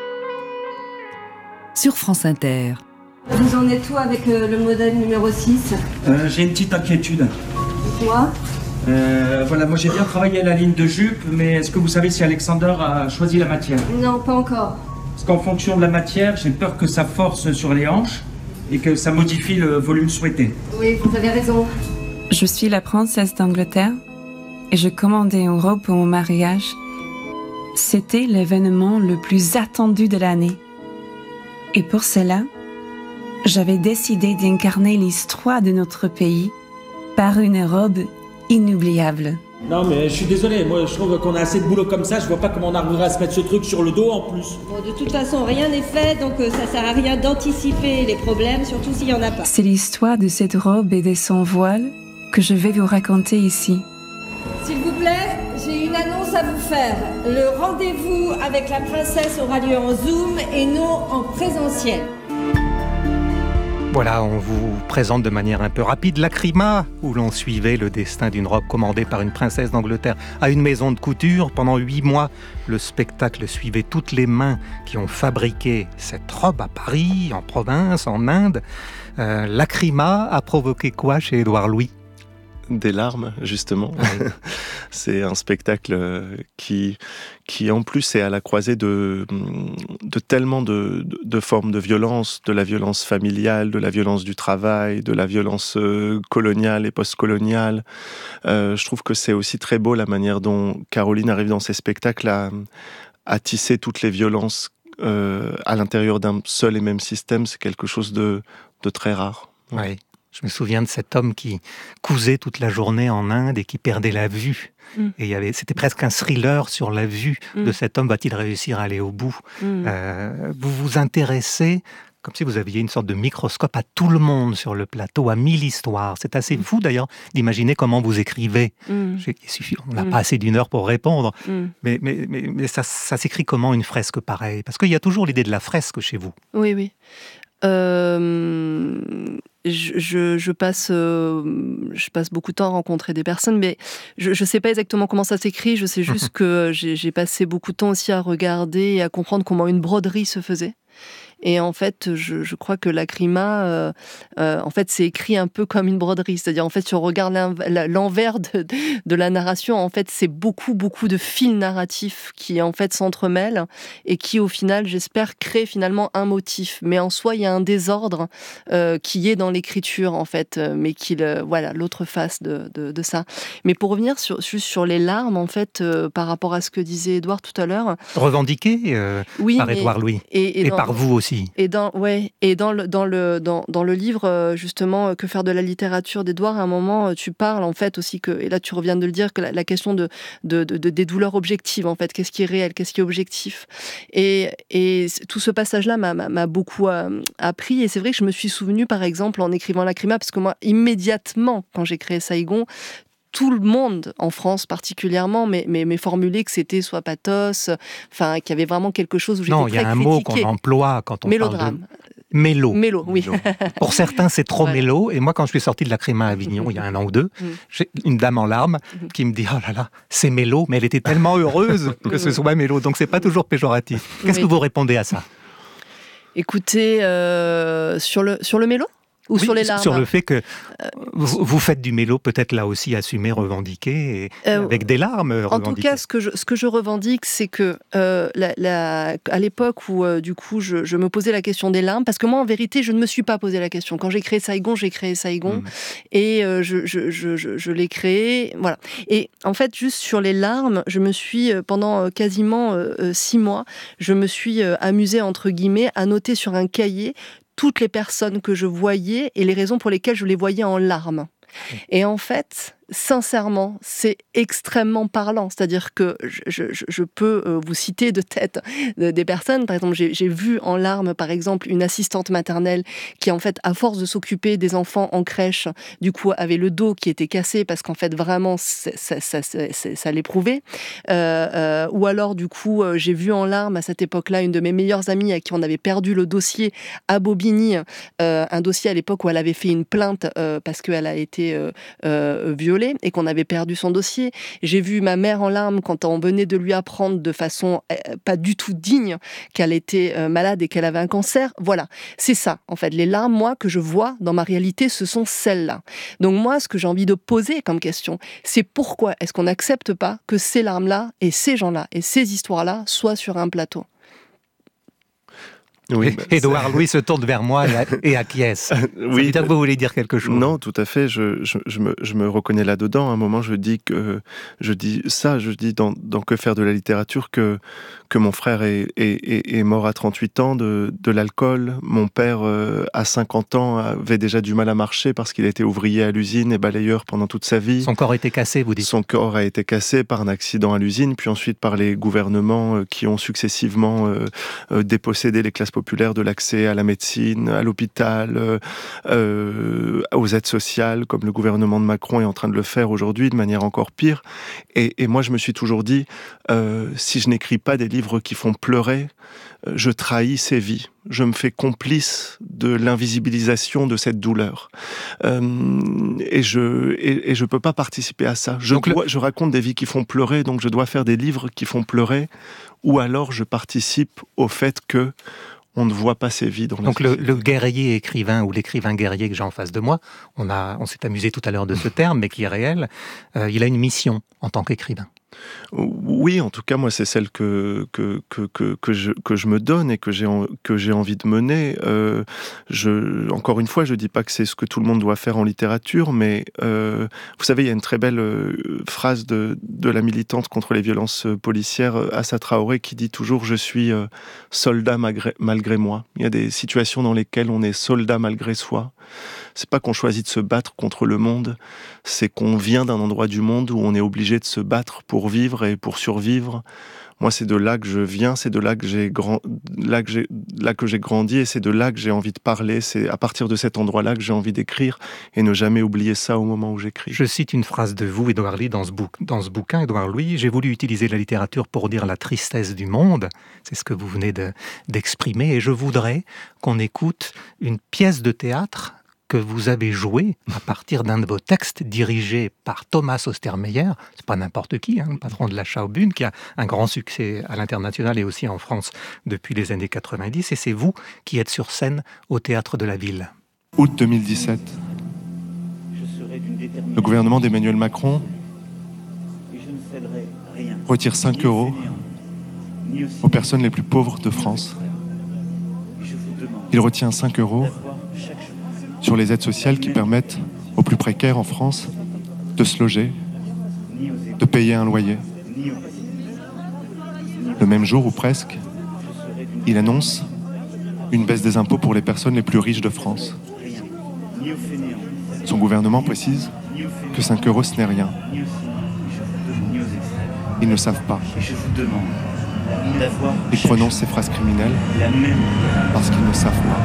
sur France Inter. Vous en êtes où avec euh, le modèle numéro six? Euh, j'ai une petite inquiétude. Dites-moi. Euh, voilà, moi j'ai bien travaillé la ligne de jupe, mais est-ce que vous savez si Alexander a choisi la matière? Non, pas encore. Parce qu'en fonction de la matière, j'ai peur que ça force sur les hanches et que ça modifie le volume souhaité. Oui, vous avez raison. Je suis la princesse d'Angleterre et je commandais une robe pour mon mariage. C'était l'événement le plus attendu de l'année. Et pour cela, j'avais décidé d'incarner l'histoire de notre pays par une robe inoubliable. Non mais je suis désolé, moi je trouve qu'on a assez de boulot comme ça, je vois pas comment on arriverait à se mettre ce truc sur le dos en plus. Bon, de toute façon, rien n'est fait, donc euh, ça sert à rien d'anticiper les problèmes, surtout s'il y en a pas. C'est l'histoire de cette robe et de son voile que je vais vous raconter ici. S'il vous plaît, j'ai une annonce à vous faire. Le rendez-vous avec la princesse aura lieu en Zoom et non en présentiel. Voilà, on vous présente de manière un peu rapide Lacrima, où l'on suivait le destin d'une robe commandée par une princesse d'Angleterre à une maison de couture. Pendant huit mois, le spectacle suivait toutes les mains qui ont fabriqué cette robe à Paris, en province, en Inde. Euh, Lacrima a provoqué quoi chez Édouard Louis ? Des larmes, justement. Oui. C'est un spectacle qui, qui, en plus, est à la croisée de, de tellement de, de, de formes de violence, de la violence familiale, de la violence du travail, de la violence coloniale et post-coloniale. Euh, je trouve que c'est aussi très beau la manière dont Caroline arrive dans ses spectacles à, à tisser toutes les violences euh, à l'intérieur d'un seul et même système. C'est quelque chose de, de très rare. Oui. Je me souviens de cet homme qui cousait toute la journée en Inde et qui perdait la vue. Mm. Et il y avait, c'était presque un thriller sur la vue mm. de cet homme. Va-t-il réussir à aller au bout ? mm. euh, Vous vous intéressez, comme si vous aviez une sorte de microscope, à tout le monde sur le plateau, à mille histoires. C'est assez mm. fou d'ailleurs d'imaginer comment vous écrivez. Mm. On n'a mm. pas assez d'une heure pour répondre. Mm. Mais, mais, mais, mais ça, ça s'écrit comment une fresque pareille ? Parce qu'il y a toujours l'idée de la fresque chez vous. Oui, oui. euh, je, je, je, passe, euh, je passe beaucoup de temps à rencontrer des personnes, mais je ne sais pas exactement comment ça s'écrit. Je sais juste que j'ai, j'ai passé beaucoup de temps aussi à regarder et à comprendre comment une broderie se faisait. Et en fait, je, je crois que Lacrima, euh, euh, en fait, c'est écrit un peu comme une broderie. C'est-à-dire, en fait, si on regarde l'envers de, de la narration, en fait, c'est beaucoup, beaucoup de fils narratifs qui, en fait, s'entremêlent et qui, au final, j'espère, créent finalement un motif. Mais en soi, il y a un désordre euh, qui est dans l'écriture, en fait, mais qui, le, voilà, l'autre face de, de, de ça. Mais pour revenir sur, juste sur les larmes, en fait, euh, par rapport à ce que disait Édouard tout à l'heure. Revendiqué euh, oui, par Édouard Louis. Et, et, et dans, par vous aussi. Et dans, ouais, et dans le, dans le, dans, dans le livre, justement, Que faire de la littérature d'Édouard, à un moment, tu parles, en fait, aussi que, et là, tu reviens de le dire, que la, la question de, de, de, de, des douleurs objectives, en fait, qu'est-ce qui est réel, qu'est-ce qui est objectif. Et, et tout ce passage-là m'a, m'a beaucoup euh, appris, et c'est vrai que je me suis souvenue, par exemple, en écrivant Lacrima, parce que moi, immédiatement, quand j'ai créé Saigon, tout le monde, en France particulièrement, mais, mais, mais formulé que c'était soit pathos, enfin, qu'il y avait vraiment quelque chose où j'étais non, très critiquée. Non, il y a un mot qu'on emploie quand on Mélodrame. parle de... Mélo. Mélo, oui. Mélo. Pour certains, c'est trop voilà. mélo. Et moi, quand je suis sorti de Lacrima à Avignon, il y a un an ou deux, j'ai une dame en larmes qui me dit « Oh là là, c'est mélo », mais elle était tellement heureuse que ce soit mélo. Donc, c'est pas toujours péjoratif. Qu'est-ce oui. que vous répondez à ça ? Écoutez, euh, sur, le, sur le mélo ? Ou oui, sur les larmes. Sur le fait que vous, vous faites du mélo, peut-être là aussi assumé, revendiqué, et euh, avec des larmes revendiquées. En tout cas, ce que je, ce que je revendique, c'est que euh, la, la, à l'époque où euh, du coup je, je me posais la question des larmes, parce que moi en vérité je ne me suis pas posé la question. Quand j'ai créé Saigon, j'ai créé Saigon mmh. et euh, je, je, je, je, je l'ai créé, voilà. Et en fait, juste sur les larmes, je me suis pendant quasiment euh, six mois, je me suis euh, amusée entre guillemets à noter sur un cahier toutes les personnes que je voyais et les raisons pour lesquelles je les voyais en larmes. Et en fait, sincèrement, c'est extrêmement parlant. C'est-à-dire que je, je, je peux vous citer de tête des personnes. Par exemple, j'ai, j'ai vu en larmes, par exemple, une assistante maternelle qui, en fait, à force de s'occuper des enfants en crèche, du coup, avait le dos qui était cassé parce qu'en fait, vraiment, ça, ça, ça, ça, ça l'éprouvait. Euh, euh, ou alors, du coup, j'ai vu en larmes, à cette époque-là, une de mes meilleures amies à qui on avait perdu le dossier à Bobigny, euh, un dossier à l'époque où elle avait fait une plainte euh, parce qu'elle a été euh, euh, violée et qu'on avait perdu son dossier. J'ai vu ma mère en larmes quand on venait de lui apprendre de façon euh, pas du tout digne qu'elle était euh, malade et qu'elle avait un cancer. Voilà, c'est ça, en fait. Les larmes, moi, que je vois dans ma réalité, ce sont celles-là. Donc moi, ce que j'ai envie de poser comme question, c'est pourquoi est-ce qu'on n'accepte pas que ces larmes-là et ces gens-là et ces histoires-là soient sur un plateau ? Oui, bah, Édouard Louis se tourne vers moi et acquiesce. Oui, ça veut dire que vous voulez dire quelque chose. Non, tout à fait. Je, je, je, me, je me reconnais là-dedans. À un moment, je dis que je dis ça. Je dis dans, dans Que faire de la littérature que que mon frère est, est, est mort à trente-huit ans de, de l'alcool. Mon père, euh, à cinquante ans, avait déjà du mal à marcher parce qu'il était ouvrier à l'usine et balayeur pendant toute sa vie. Son corps était cassé, vous dites ? Son corps a été cassé par un accident à l'usine, puis ensuite par les gouvernements euh, qui ont successivement euh, euh, dépossédé les classes populaires de l'accès à la médecine, à l'hôpital, euh, euh, aux aides sociales, comme le gouvernement de Macron est en train de le faire aujourd'hui, de manière encore pire. Et, et moi, je me suis toujours dit, euh, si je n'écris pas des livres qui font pleurer, je trahis ces vies. Je me fais complice de l'invisibilisation de cette douleur. Euh, et je et, et je peux pas participer à ça. Je, dois, le... je raconte des vies qui font pleurer, donc je dois faire des livres qui font pleurer, ou alors je participe au fait que on ne voit pas ces vies dans la Donc le, le guerrier écrivain ou l'écrivain guerrier que j'ai en face de moi, on, a, on s'est amusé tout à l'heure de ce terme, mais qui est réel, euh, il a une mission en tant qu'écrivain. Oui, en tout cas, moi, c'est celle que, que, que, que, que, je, que je me donne et que j'ai, en, que j'ai envie de mener. Euh, je, encore une fois, je ne dis pas que c'est ce que tout le monde doit faire en littérature, mais euh, vous savez, il y a une très belle euh, phrase de, de la militante contre les violences policières, Assa Traoré, qui dit toujours « Je suis euh, soldat malgré, malgré moi ». Il y a des situations dans lesquelles on est soldat malgré soi. C'est pas qu'on choisit de se battre contre le monde, c'est qu'on vient d'un endroit du monde où on est obligé de se battre pour pour vivre et pour survivre. Moi, c'est de là que je viens, c'est de là que j'ai grand... là que j'ai... là que j'ai grandi, et c'est de là que j'ai envie de parler. C'est à partir de cet endroit-là que j'ai envie d'écrire, et ne jamais oublier ça au moment où j'écris. Je cite une phrase de vous, Édouard Louis, dans ce, bouc... dans ce bouquin, Édouard Louis. J'ai voulu utiliser la littérature pour dire la tristesse du monde. C'est ce que vous venez de... d'exprimer. Et je voudrais qu'on écoute une pièce de théâtre que vous avez joué à partir d'un de vos textes dirigé par Thomas Ostermeyer. C'est pas n'importe qui, hein, le patron de la Schaubühne, qui a un grand succès à l'international et aussi en France depuis les années quatre-vingt-dix. Et c'est vous qui êtes sur scène au Théâtre de la Ville. Août deux mille dix-sept. Le gouvernement d'Emmanuel Macron retire cinq euros aux personnes les plus pauvres de France. Il retient cinq euros sur les aides sociales qui permettent aux plus précaires en France de se loger, de payer un loyer. Le même jour ou presque, il annonce une baisse des impôts pour les personnes les plus riches de France. Son gouvernement précise que cinq euros ce n'est rien. Ils ne savent pas. Ils prononcent ces phrases criminelles parce qu'ils ne savent pas.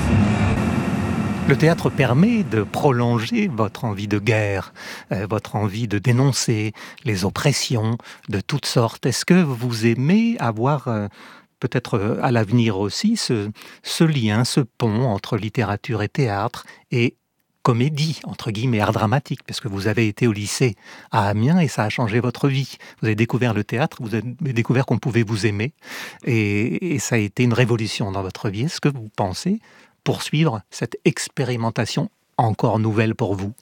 Le théâtre permet de prolonger votre envie de guerre, euh, votre envie de dénoncer les oppressions de toutes sortes. Est-ce que vous aimez avoir, euh, peut-être euh, à l'avenir aussi, ce, ce lien, ce pont entre littérature et théâtre et comédie, entre guillemets, art dramatique, parce que vous avez été au lycée à Amiens et ça a changé votre vie. Vous avez découvert le théâtre, vous avez découvert qu'on pouvait vous aimer et, et ça a été une révolution dans votre vie. Est-ce que vous pensez poursuivre cette expérimentation encore nouvelle pour vous?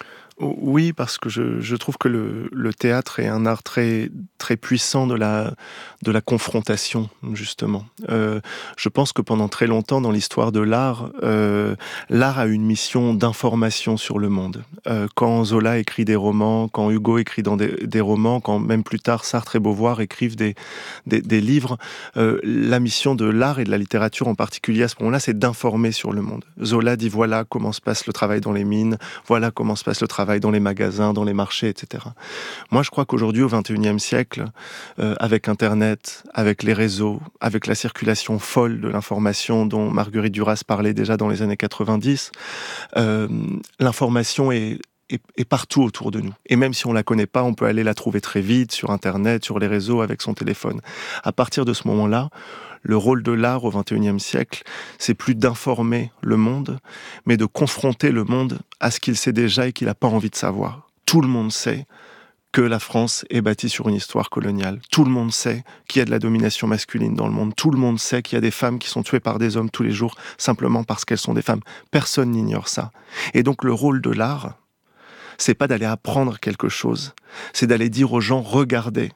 Oui, parce que je, je trouve que le, le théâtre est un art très, très puissant de la, de la confrontation, justement. Euh, je pense que pendant très longtemps, dans l'histoire de l'art, euh, l'art a une mission d'information sur le monde. Euh, quand Zola écrit des romans, quand Hugo écrit dans des, des romans, quand même plus tard Sartre et Beauvoir écrivent des, des, des livres, euh, la mission de l'art et de la littérature en particulier à ce moment-là, c'est d'informer sur le monde. Zola dit voilà comment se passe le travail dans les mines, voilà comment se passe le travail dans les magasins, dans les marchés, et cetera. Moi, je crois qu'aujourd'hui, au vingt et unième siècle, euh, avec Internet, avec les réseaux, avec la circulation folle de l'information dont Marguerite Duras parlait déjà dans les années quatre-vingt-dix, euh, l'information est est, est partout autour de nous. Et même si on la connaît pas, on peut aller la trouver très vite sur Internet, sur les réseaux, avec son téléphone. À partir de ce moment-là, le rôle de l'art au vingt et unième siècle, c'est plus d'informer le monde, mais de confronter le monde à ce qu'il sait déjà et qu'il n'a pas envie de savoir. Tout le monde sait que la France est bâtie sur une histoire coloniale. Tout le monde sait qu'il y a de la domination masculine dans le monde. Tout le monde sait qu'il y a des femmes qui sont tuées par des hommes tous les jours, simplement parce qu'elles sont des femmes. Personne n'ignore ça. Et donc le rôle de l'art, c'est pas d'aller apprendre quelque chose, c'est d'aller dire aux gens, regardez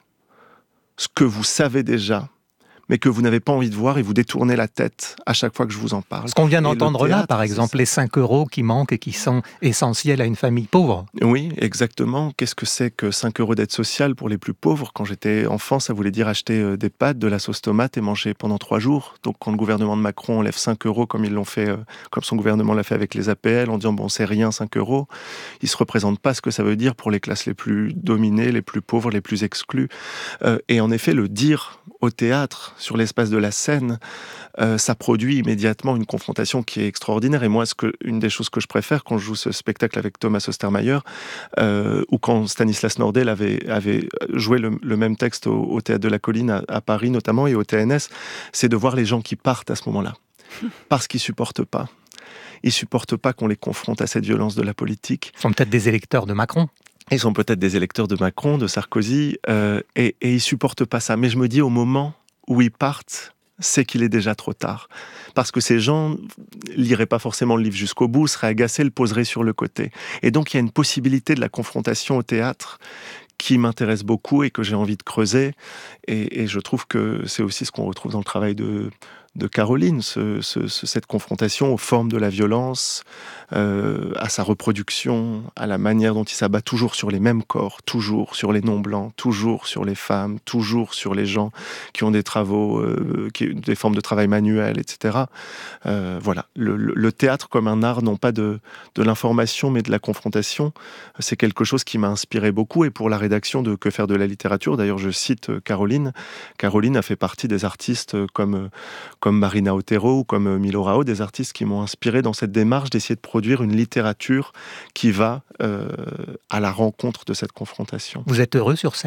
ce que vous savez déjà, mais que vous n'avez pas envie de voir et vous détournez la tête à chaque fois que je vous en parle. Ce qu'on vient d'entendre là, par exemple, les cinq euros qui manquent et qui sont essentiels à une famille pauvre. Oui, exactement. Qu'est-ce que c'est que cinq euros d'aide sociale pour les plus pauvres? Quand j'étais enfant, ça voulait dire acheter des pâtes, de la sauce tomate et manger pendant trois jours. Donc quand le gouvernement de Macron enlève cinq euros, comme ils l'ont fait, euh, comme son gouvernement l'a fait avec les A P L, en disant bon, c'est rien, cinq euros, ils se représentent pas ce que ça veut dire pour les classes les plus dominées, les plus pauvres, les plus exclues. Euh, et en effet, le dire au théâtre, sur l'espace de la scène, euh, ça produit immédiatement une confrontation qui est extraordinaire. Et moi, ce que, une des choses que je préfère quand je joue ce spectacle avec Thomas Ostermeyer, euh, ou quand Stanislas Nordel avait, avait joué le, le même texte au, au Théâtre de la Colline à, à Paris notamment, et au T N S, c'est de voir les gens qui partent à ce moment-là, parce qu'ils supportent pas. Ils supportent pas qu'on les confronte à cette violence de la politique. Ils sont peut-être des électeurs de Macron. Ils sont peut-être des électeurs de Macron, de Sarkozy, euh, et, et ils supportent pas ça. Mais je me dis, au moment où ils partent, c'est qu'il est déjà trop tard. Parce que ces gens liraient pas forcément le livre jusqu'au bout, seraient agacés, le poseraient sur le côté. Et donc il y a une possibilité de la confrontation au théâtre qui m'intéresse beaucoup et que j'ai envie de creuser. Et, et je trouve que c'est aussi ce qu'on retrouve dans le travail de, de Caroline, ce, ce, ce, cette confrontation aux formes de la violence, euh, à sa reproduction, à la manière dont il s'abat toujours sur les mêmes corps, toujours sur les non-blancs, toujours sur les femmes, toujours sur les gens qui ont des travaux, euh, qui, des formes de travail manuel, et cetera. Euh, voilà, le, le, le théâtre comme un art, non pas de, de l'information, mais de la confrontation, c'est quelque chose qui m'a inspiré beaucoup. Et pour la rédaction de Que faire de la littérature, d'ailleurs je cite Caroline, Caroline a fait partie des artistes comme, comme Marina Otero ou comme Milo Rao, des artistes qui m'ont inspiré dans cette démarche d'essayer de produire une littérature qui va euh, à la rencontre de cette confrontation. Vous êtes heureux sur scène ?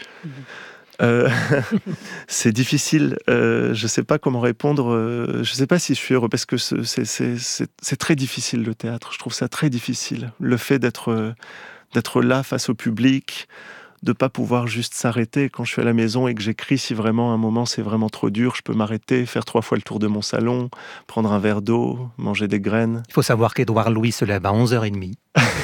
Euh, c'est difficile, euh, je ne sais pas comment répondre, euh, je ne sais pas si je suis heureux, parce que c'est, c'est, c'est, c'est très difficile le théâtre, je trouve ça très difficile, le fait d'être, euh, d'être là face au public, de ne pas pouvoir juste s'arrêter quand je suis à la maison et que j'écris, si vraiment à un moment c'est vraiment trop dur, je peux m'arrêter, faire trois fois le tour de mon salon, prendre un verre d'eau, manger des graines. Il faut savoir qu'Édouard Louis se lève à onze heures trente.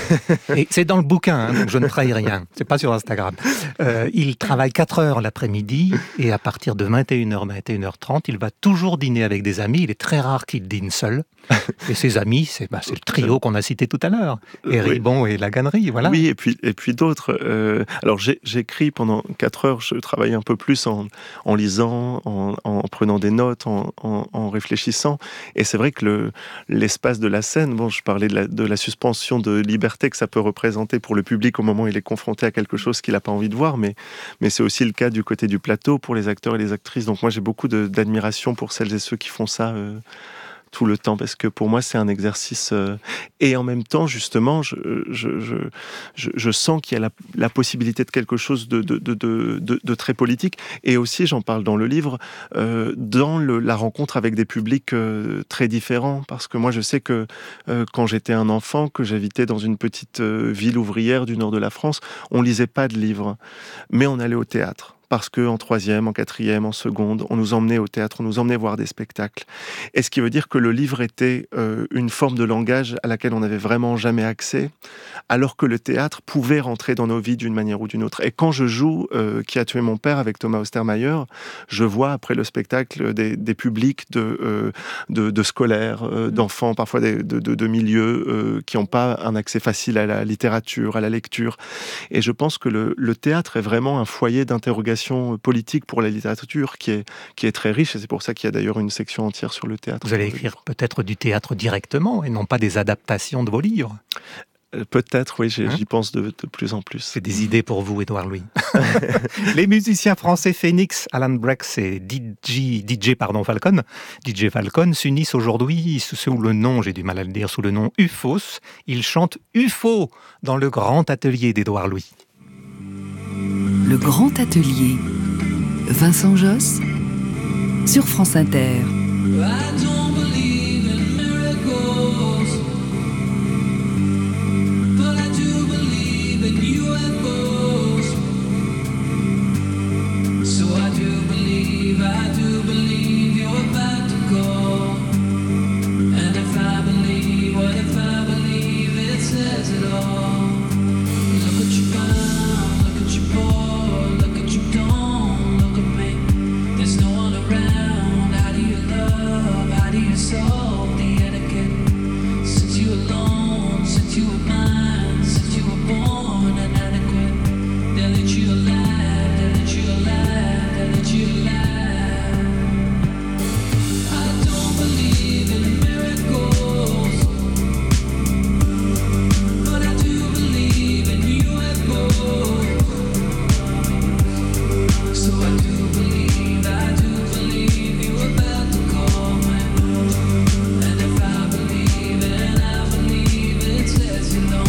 Et c'est dans le bouquin, hein, donc je ne trahis rien. C'est pas sur Instagram. Euh, il travaille quatre heures l'après-midi et à partir de vingt et une heures, vingt et une heures trente, il va toujours dîner avec des amis. Il est très rare qu'il dîne seul. Et ses amis, c'est, bah, c'est le trio qu'on a cité tout à l'heure. Et oui. Ribon et La Gannerie, voilà. Oui, et puis, et puis d'autres. Euh, alors j'ai, j'écris pendant quatre heures, je travaille un peu plus en, en lisant, en, en prenant des notes, en, en, en réfléchissant. Et c'est vrai que le, l'espace de la scène, bon, je parlais de la, de la suspension de liberté que ça peut représenter pour le public au moment où il est confronté à quelque chose qu'il n'a pas envie de voir, mais, mais c'est aussi le cas du côté du plateau pour les acteurs et les actrices. Donc moi j'ai beaucoup de, d'admiration pour celles et ceux qui font ça euh, tout le temps, parce que pour moi c'est un exercice euh, et en même temps justement je, je, je, je, je sens qu'il y a la, la possibilité de quelque chose de, de, de, de, de, de très politique, et aussi j'en parle dans le livre, euh, dans le, la rencontre avec des publics euh, très différents, parce que moi je sais que euh, quand j'étais un enfant, que j'habitais dans une petite euh, ville ouvrière du nord de la France, on lisait pas de livres, mais on allait au théâtre. Parce qu'en troisième, en quatrième, en seconde, on nous emmenait au théâtre, on nous emmenait voir des spectacles. Et ce qui veut dire que le livre était euh, une forme de langage à laquelle on n'avait vraiment jamais accès, alors que le théâtre pouvait rentrer dans nos vies d'une manière ou d'une autre. Et quand je joue euh, Qui a tué mon père avec Thomas Ostermayer, je vois après le spectacle des, des publics de, euh, de, de scolaires, euh, d'enfants, parfois des, de, de, de milieux euh, qui n'ont pas un accès facile à la littérature, à la lecture. Et je pense que le, le théâtre est vraiment un foyer d'interrogation politique pour la littérature qui est, qui est très riche, et c'est pour ça qu'il y a d'ailleurs une section entière sur le théâtre. Vous allez écrire peut-être du théâtre directement et non pas des adaptations de vos livres. Peut-être, oui, j'y hein pense de, de plus en plus. C'est des idées pour vous, Édouard Louis. Les musiciens français Phoenix, Alan Braxe et D J, D J pardon, Falcon, D J Falcon s'unissent aujourd'hui sous le nom, j'ai du mal à le dire, sous le nom U F O S. Ils chantent U F O dans le grand atelier d'Édouard Louis. Le grand atelier. Vincent Josse sur France Inter. Look at you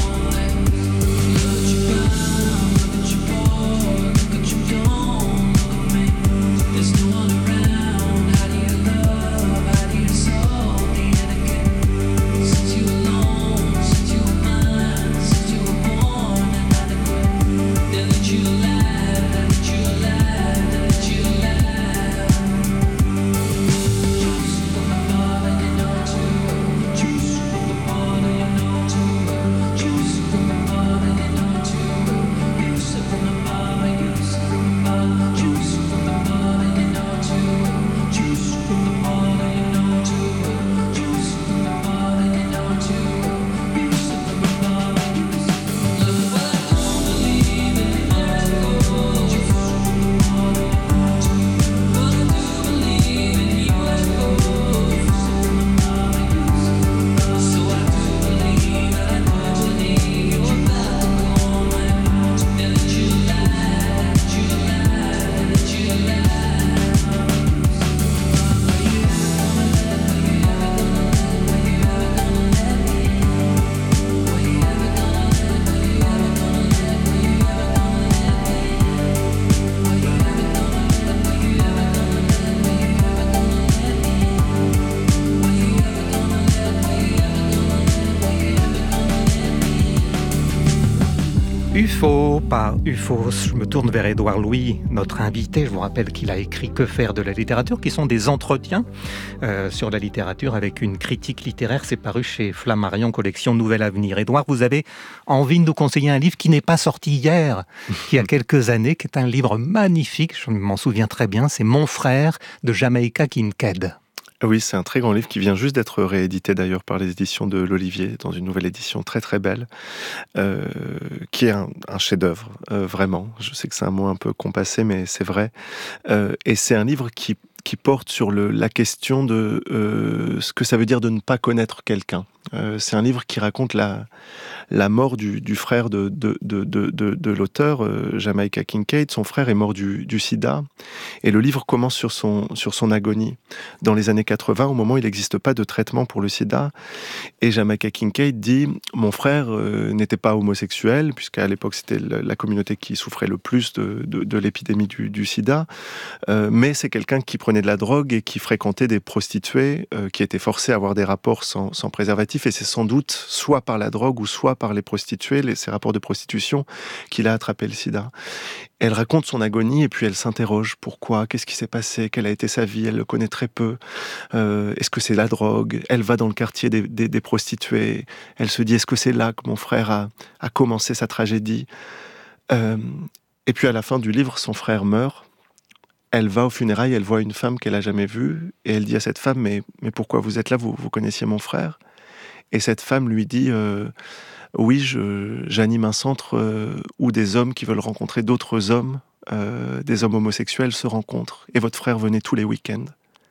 U F O par U F O. Je me tourne vers Édouard Louis, notre invité. Je vous rappelle qu'il a écrit Que faire de la littérature, qui sont des entretiens euh, sur la littérature avec une critique littéraire. C'est paru chez Flammarion, collection Nouvel Avenir. Édouard, vous avez envie de nous conseiller un livre qui n'est pas sorti hier, qui a quelques années, qui est un livre magnifique, je m'en souviens très bien, c'est Mon frère de Jamaica Kincaid. Oui, c'est un très grand livre qui vient juste d'être réédité d'ailleurs par les éditions de l'Olivier, dans une nouvelle édition très très belle, euh, qui est un, un chef-d'œuvre, euh, vraiment. Je sais que c'est un mot un peu compassé, mais c'est vrai. Euh, et c'est un livre qui, qui porte sur le, la question de euh, ce que ça veut dire de ne pas connaître quelqu'un. Euh, c'est un livre qui raconte la, la mort du, du frère de, de, de, de, de, de l'auteur, euh, Jamaica Kincaid. Son frère est mort du, du sida. Et le livre commence sur son, sur son agonie. Dans les années quatre-vingts, au moment où il n'existe pas de traitement pour le sida, et Jamaica Kincaid dit « Mon frère euh, n'était pas homosexuel, puisqu'à l'époque c'était la, la communauté qui souffrait le plus de, de, de l'épidémie du, du sida, euh, mais c'est quelqu'un qui prenait de la drogue et qui fréquentait des prostituées, euh, qui étaient forcées à avoir des rapports sans, sans préservatif. Et c'est sans doute soit par la drogue ou soit par les prostituées, les, ces rapports de prostitution, qu'il a attrapé le sida. » Elle raconte son agonie et puis elle s'interroge. Pourquoi ? Qu'est-ce qui s'est passé ? Quelle a été sa vie ? Elle le connaît très peu. Euh, est-ce que c'est la drogue ? Elle va dans le quartier des, des, des prostituées. Elle se dit, est-ce que c'est là que mon frère a, a commencé sa tragédie ? euh, Et puis à la fin du livre, son frère meurt. Elle va aux funérailles, elle voit une femme qu'elle n'a jamais vue. Et elle dit à cette femme, mais, mais pourquoi vous êtes là ? vous, vous connaissiez mon frère ? Et cette femme lui dit... Euh, Oui, je, j'anime un centre euh, où des hommes qui veulent rencontrer d'autres hommes, euh, des hommes homosexuels, se rencontrent. Et votre frère venait tous les week-ends.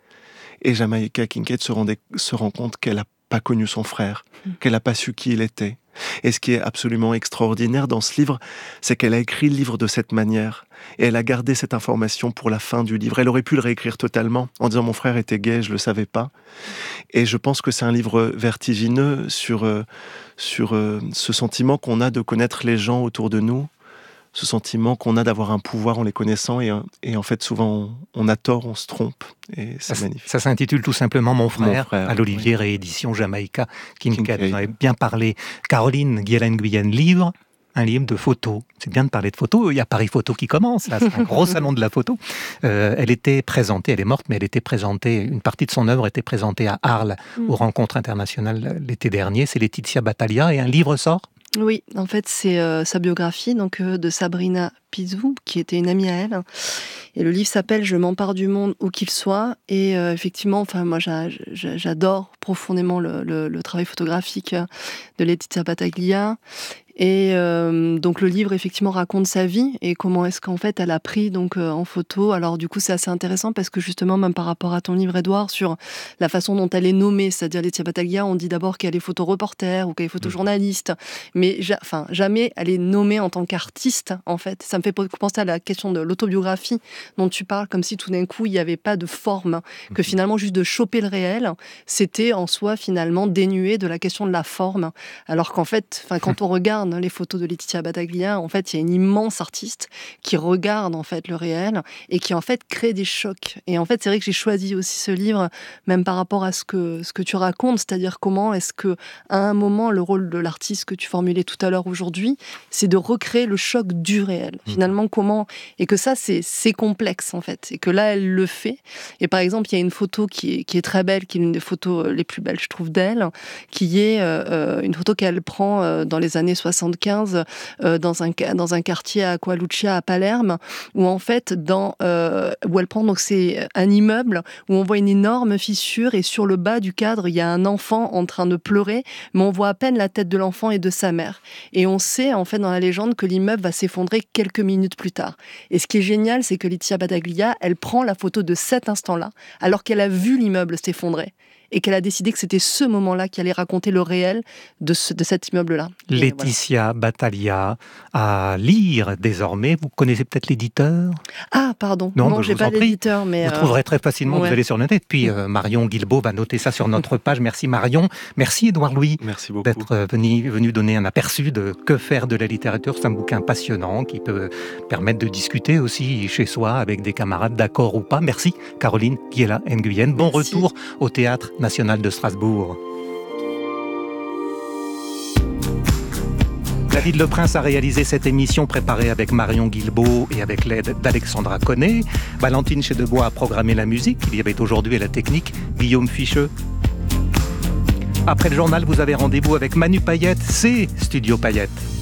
Et Jamaica Kincaid se, rendait, se rend compte qu'elle n'a pas connu son frère, mmh. qu'elle n'a pas su qui il était. Et ce qui est absolument extraordinaire dans ce livre, c'est qu'elle a écrit le livre de cette manière. Et elle a gardé cette information pour la fin du livre. Elle aurait pu le réécrire totalement, en disant « Mon frère était gay, je ne le savais pas ». Et je pense que c'est un livre vertigineux sur, euh, sur euh, ce sentiment qu'on a de connaître les gens autour de nous, ce sentiment qu'on a d'avoir un pouvoir en les connaissant, et, et en fait souvent on, on a tort, on se trompe, et c'est ça, magnifique. Ça s'intitule tout simplement Mon frère, Mon frère à l'Olivier, oui. Réédition Jamaica Kincaid. Vous en avez bien parlé. Caroline Guielaine-Guyenne, livre, un livre de photos. C'est bien de parler de photos. Il y a Paris Photo qui commence, là, c'est un gros salon de la photo. Euh, elle était présentée, elle est morte, mais elle était présentée, une partie de son œuvre était présentée à Arles, mm. aux Rencontres internationales l'été dernier. C'est Laetitia Battaglia, et un livre sort ? Oui, en fait, c'est euh, sa biographie donc euh, de Sabrina Pizou, qui était une amie à elle. Et le livre s'appelle « Je m'empare du monde où qu'il soit ». Et euh, effectivement, enfin, moi, j'a, j'a, j'adore profondément le, le, le travail photographique de Laetitia Battaglia. Et euh, donc le livre effectivement raconte sa vie et comment est-ce qu'en fait elle a pris donc euh, en photo. Alors du coup c'est assez intéressant parce que justement même par rapport à ton livre Édouard sur la façon dont elle est nommée, c'est-à-dire Laetitia Battaglia, on dit d'abord qu'elle est photoreporter ou qu'elle est photojournaliste, mais ja- enfin jamais elle est nommée en tant qu'artiste en fait. Ça me fait penser à la question de l'autobiographie dont tu parles, comme si tout d'un coup il n'y avait pas de forme, que finalement juste de choper le réel, c'était en soi finalement dénué de la question de la forme, alors qu'en fait, enfin quand on regarde les photos de Laetitia Battaglia, en fait, il y a une immense artiste qui regarde en fait le réel et qui en fait crée des chocs. Et en fait, c'est vrai que j'ai choisi aussi ce livre, même par rapport à ce que ce que tu racontes, c'est-à-dire comment est-ce que à un moment le rôle de l'artiste que tu formulais tout à l'heure aujourd'hui, c'est de recréer le choc du réel. Mmh. Finalement, comment et que ça c'est c'est complexe en fait, et que là elle le fait. Et par exemple, il y a une photo qui est qui est très belle, qui est l'une des photos les plus belles, je trouve, d'elle, qui est euh, une photo qu'elle prend euh, dans les années soixante-quinze euh, dans un dans un quartier à Acqua Lucia à Palerme, où en fait dans euh, où elle prend donc c'est un immeuble où on voit une énorme fissure et sur le bas du cadre il y a un enfant en train de pleurer, mais on voit à peine la tête de l'enfant et de sa mère, et on sait en fait dans la légende que l'immeuble va s'effondrer quelques minutes plus tard. Et ce qui est génial, c'est que Laetitia Battaglia, elle prend la photo de cet instant-là alors qu'elle a vu l'immeuble s'effondrer et qu'elle a décidé que c'était ce moment-là qui allait raconter le réel de, ce, de cet immeuble-là. Laetitia voilà. Battaglia, à lire désormais. Vous connaissez peut-être l'éditeur ? Ah, pardon. Non, non je j'ai pas l'éditeur. Mais vous euh... trouverez très facilement, ouais. Vous allez sur le net. Puis euh, Marion Guilbault va noter ça sur notre page. Merci Marion. Merci Édouard Louis. Merci beaucoup. D'être euh, venu, venu donner un aperçu de Que faire de la littérature. C'est un bouquin passionnant qui peut permettre de discuter aussi chez soi avec des camarades, d'accord ou pas. Merci Caroline Guielaine-Guyenne. Bon Merci. Retour au Théâtre National de Strasbourg. David Leprince a réalisé cette émission préparée avec Marion Guilbault et avec l'aide d'Alexandra Connet. Valentine Chedebois a programmé la musique. Il y avait aujourd'hui à la technique Guillaume Ficheux. Après le journal, vous avez rendez-vous avec Manu Payette, c'est Studio Payette.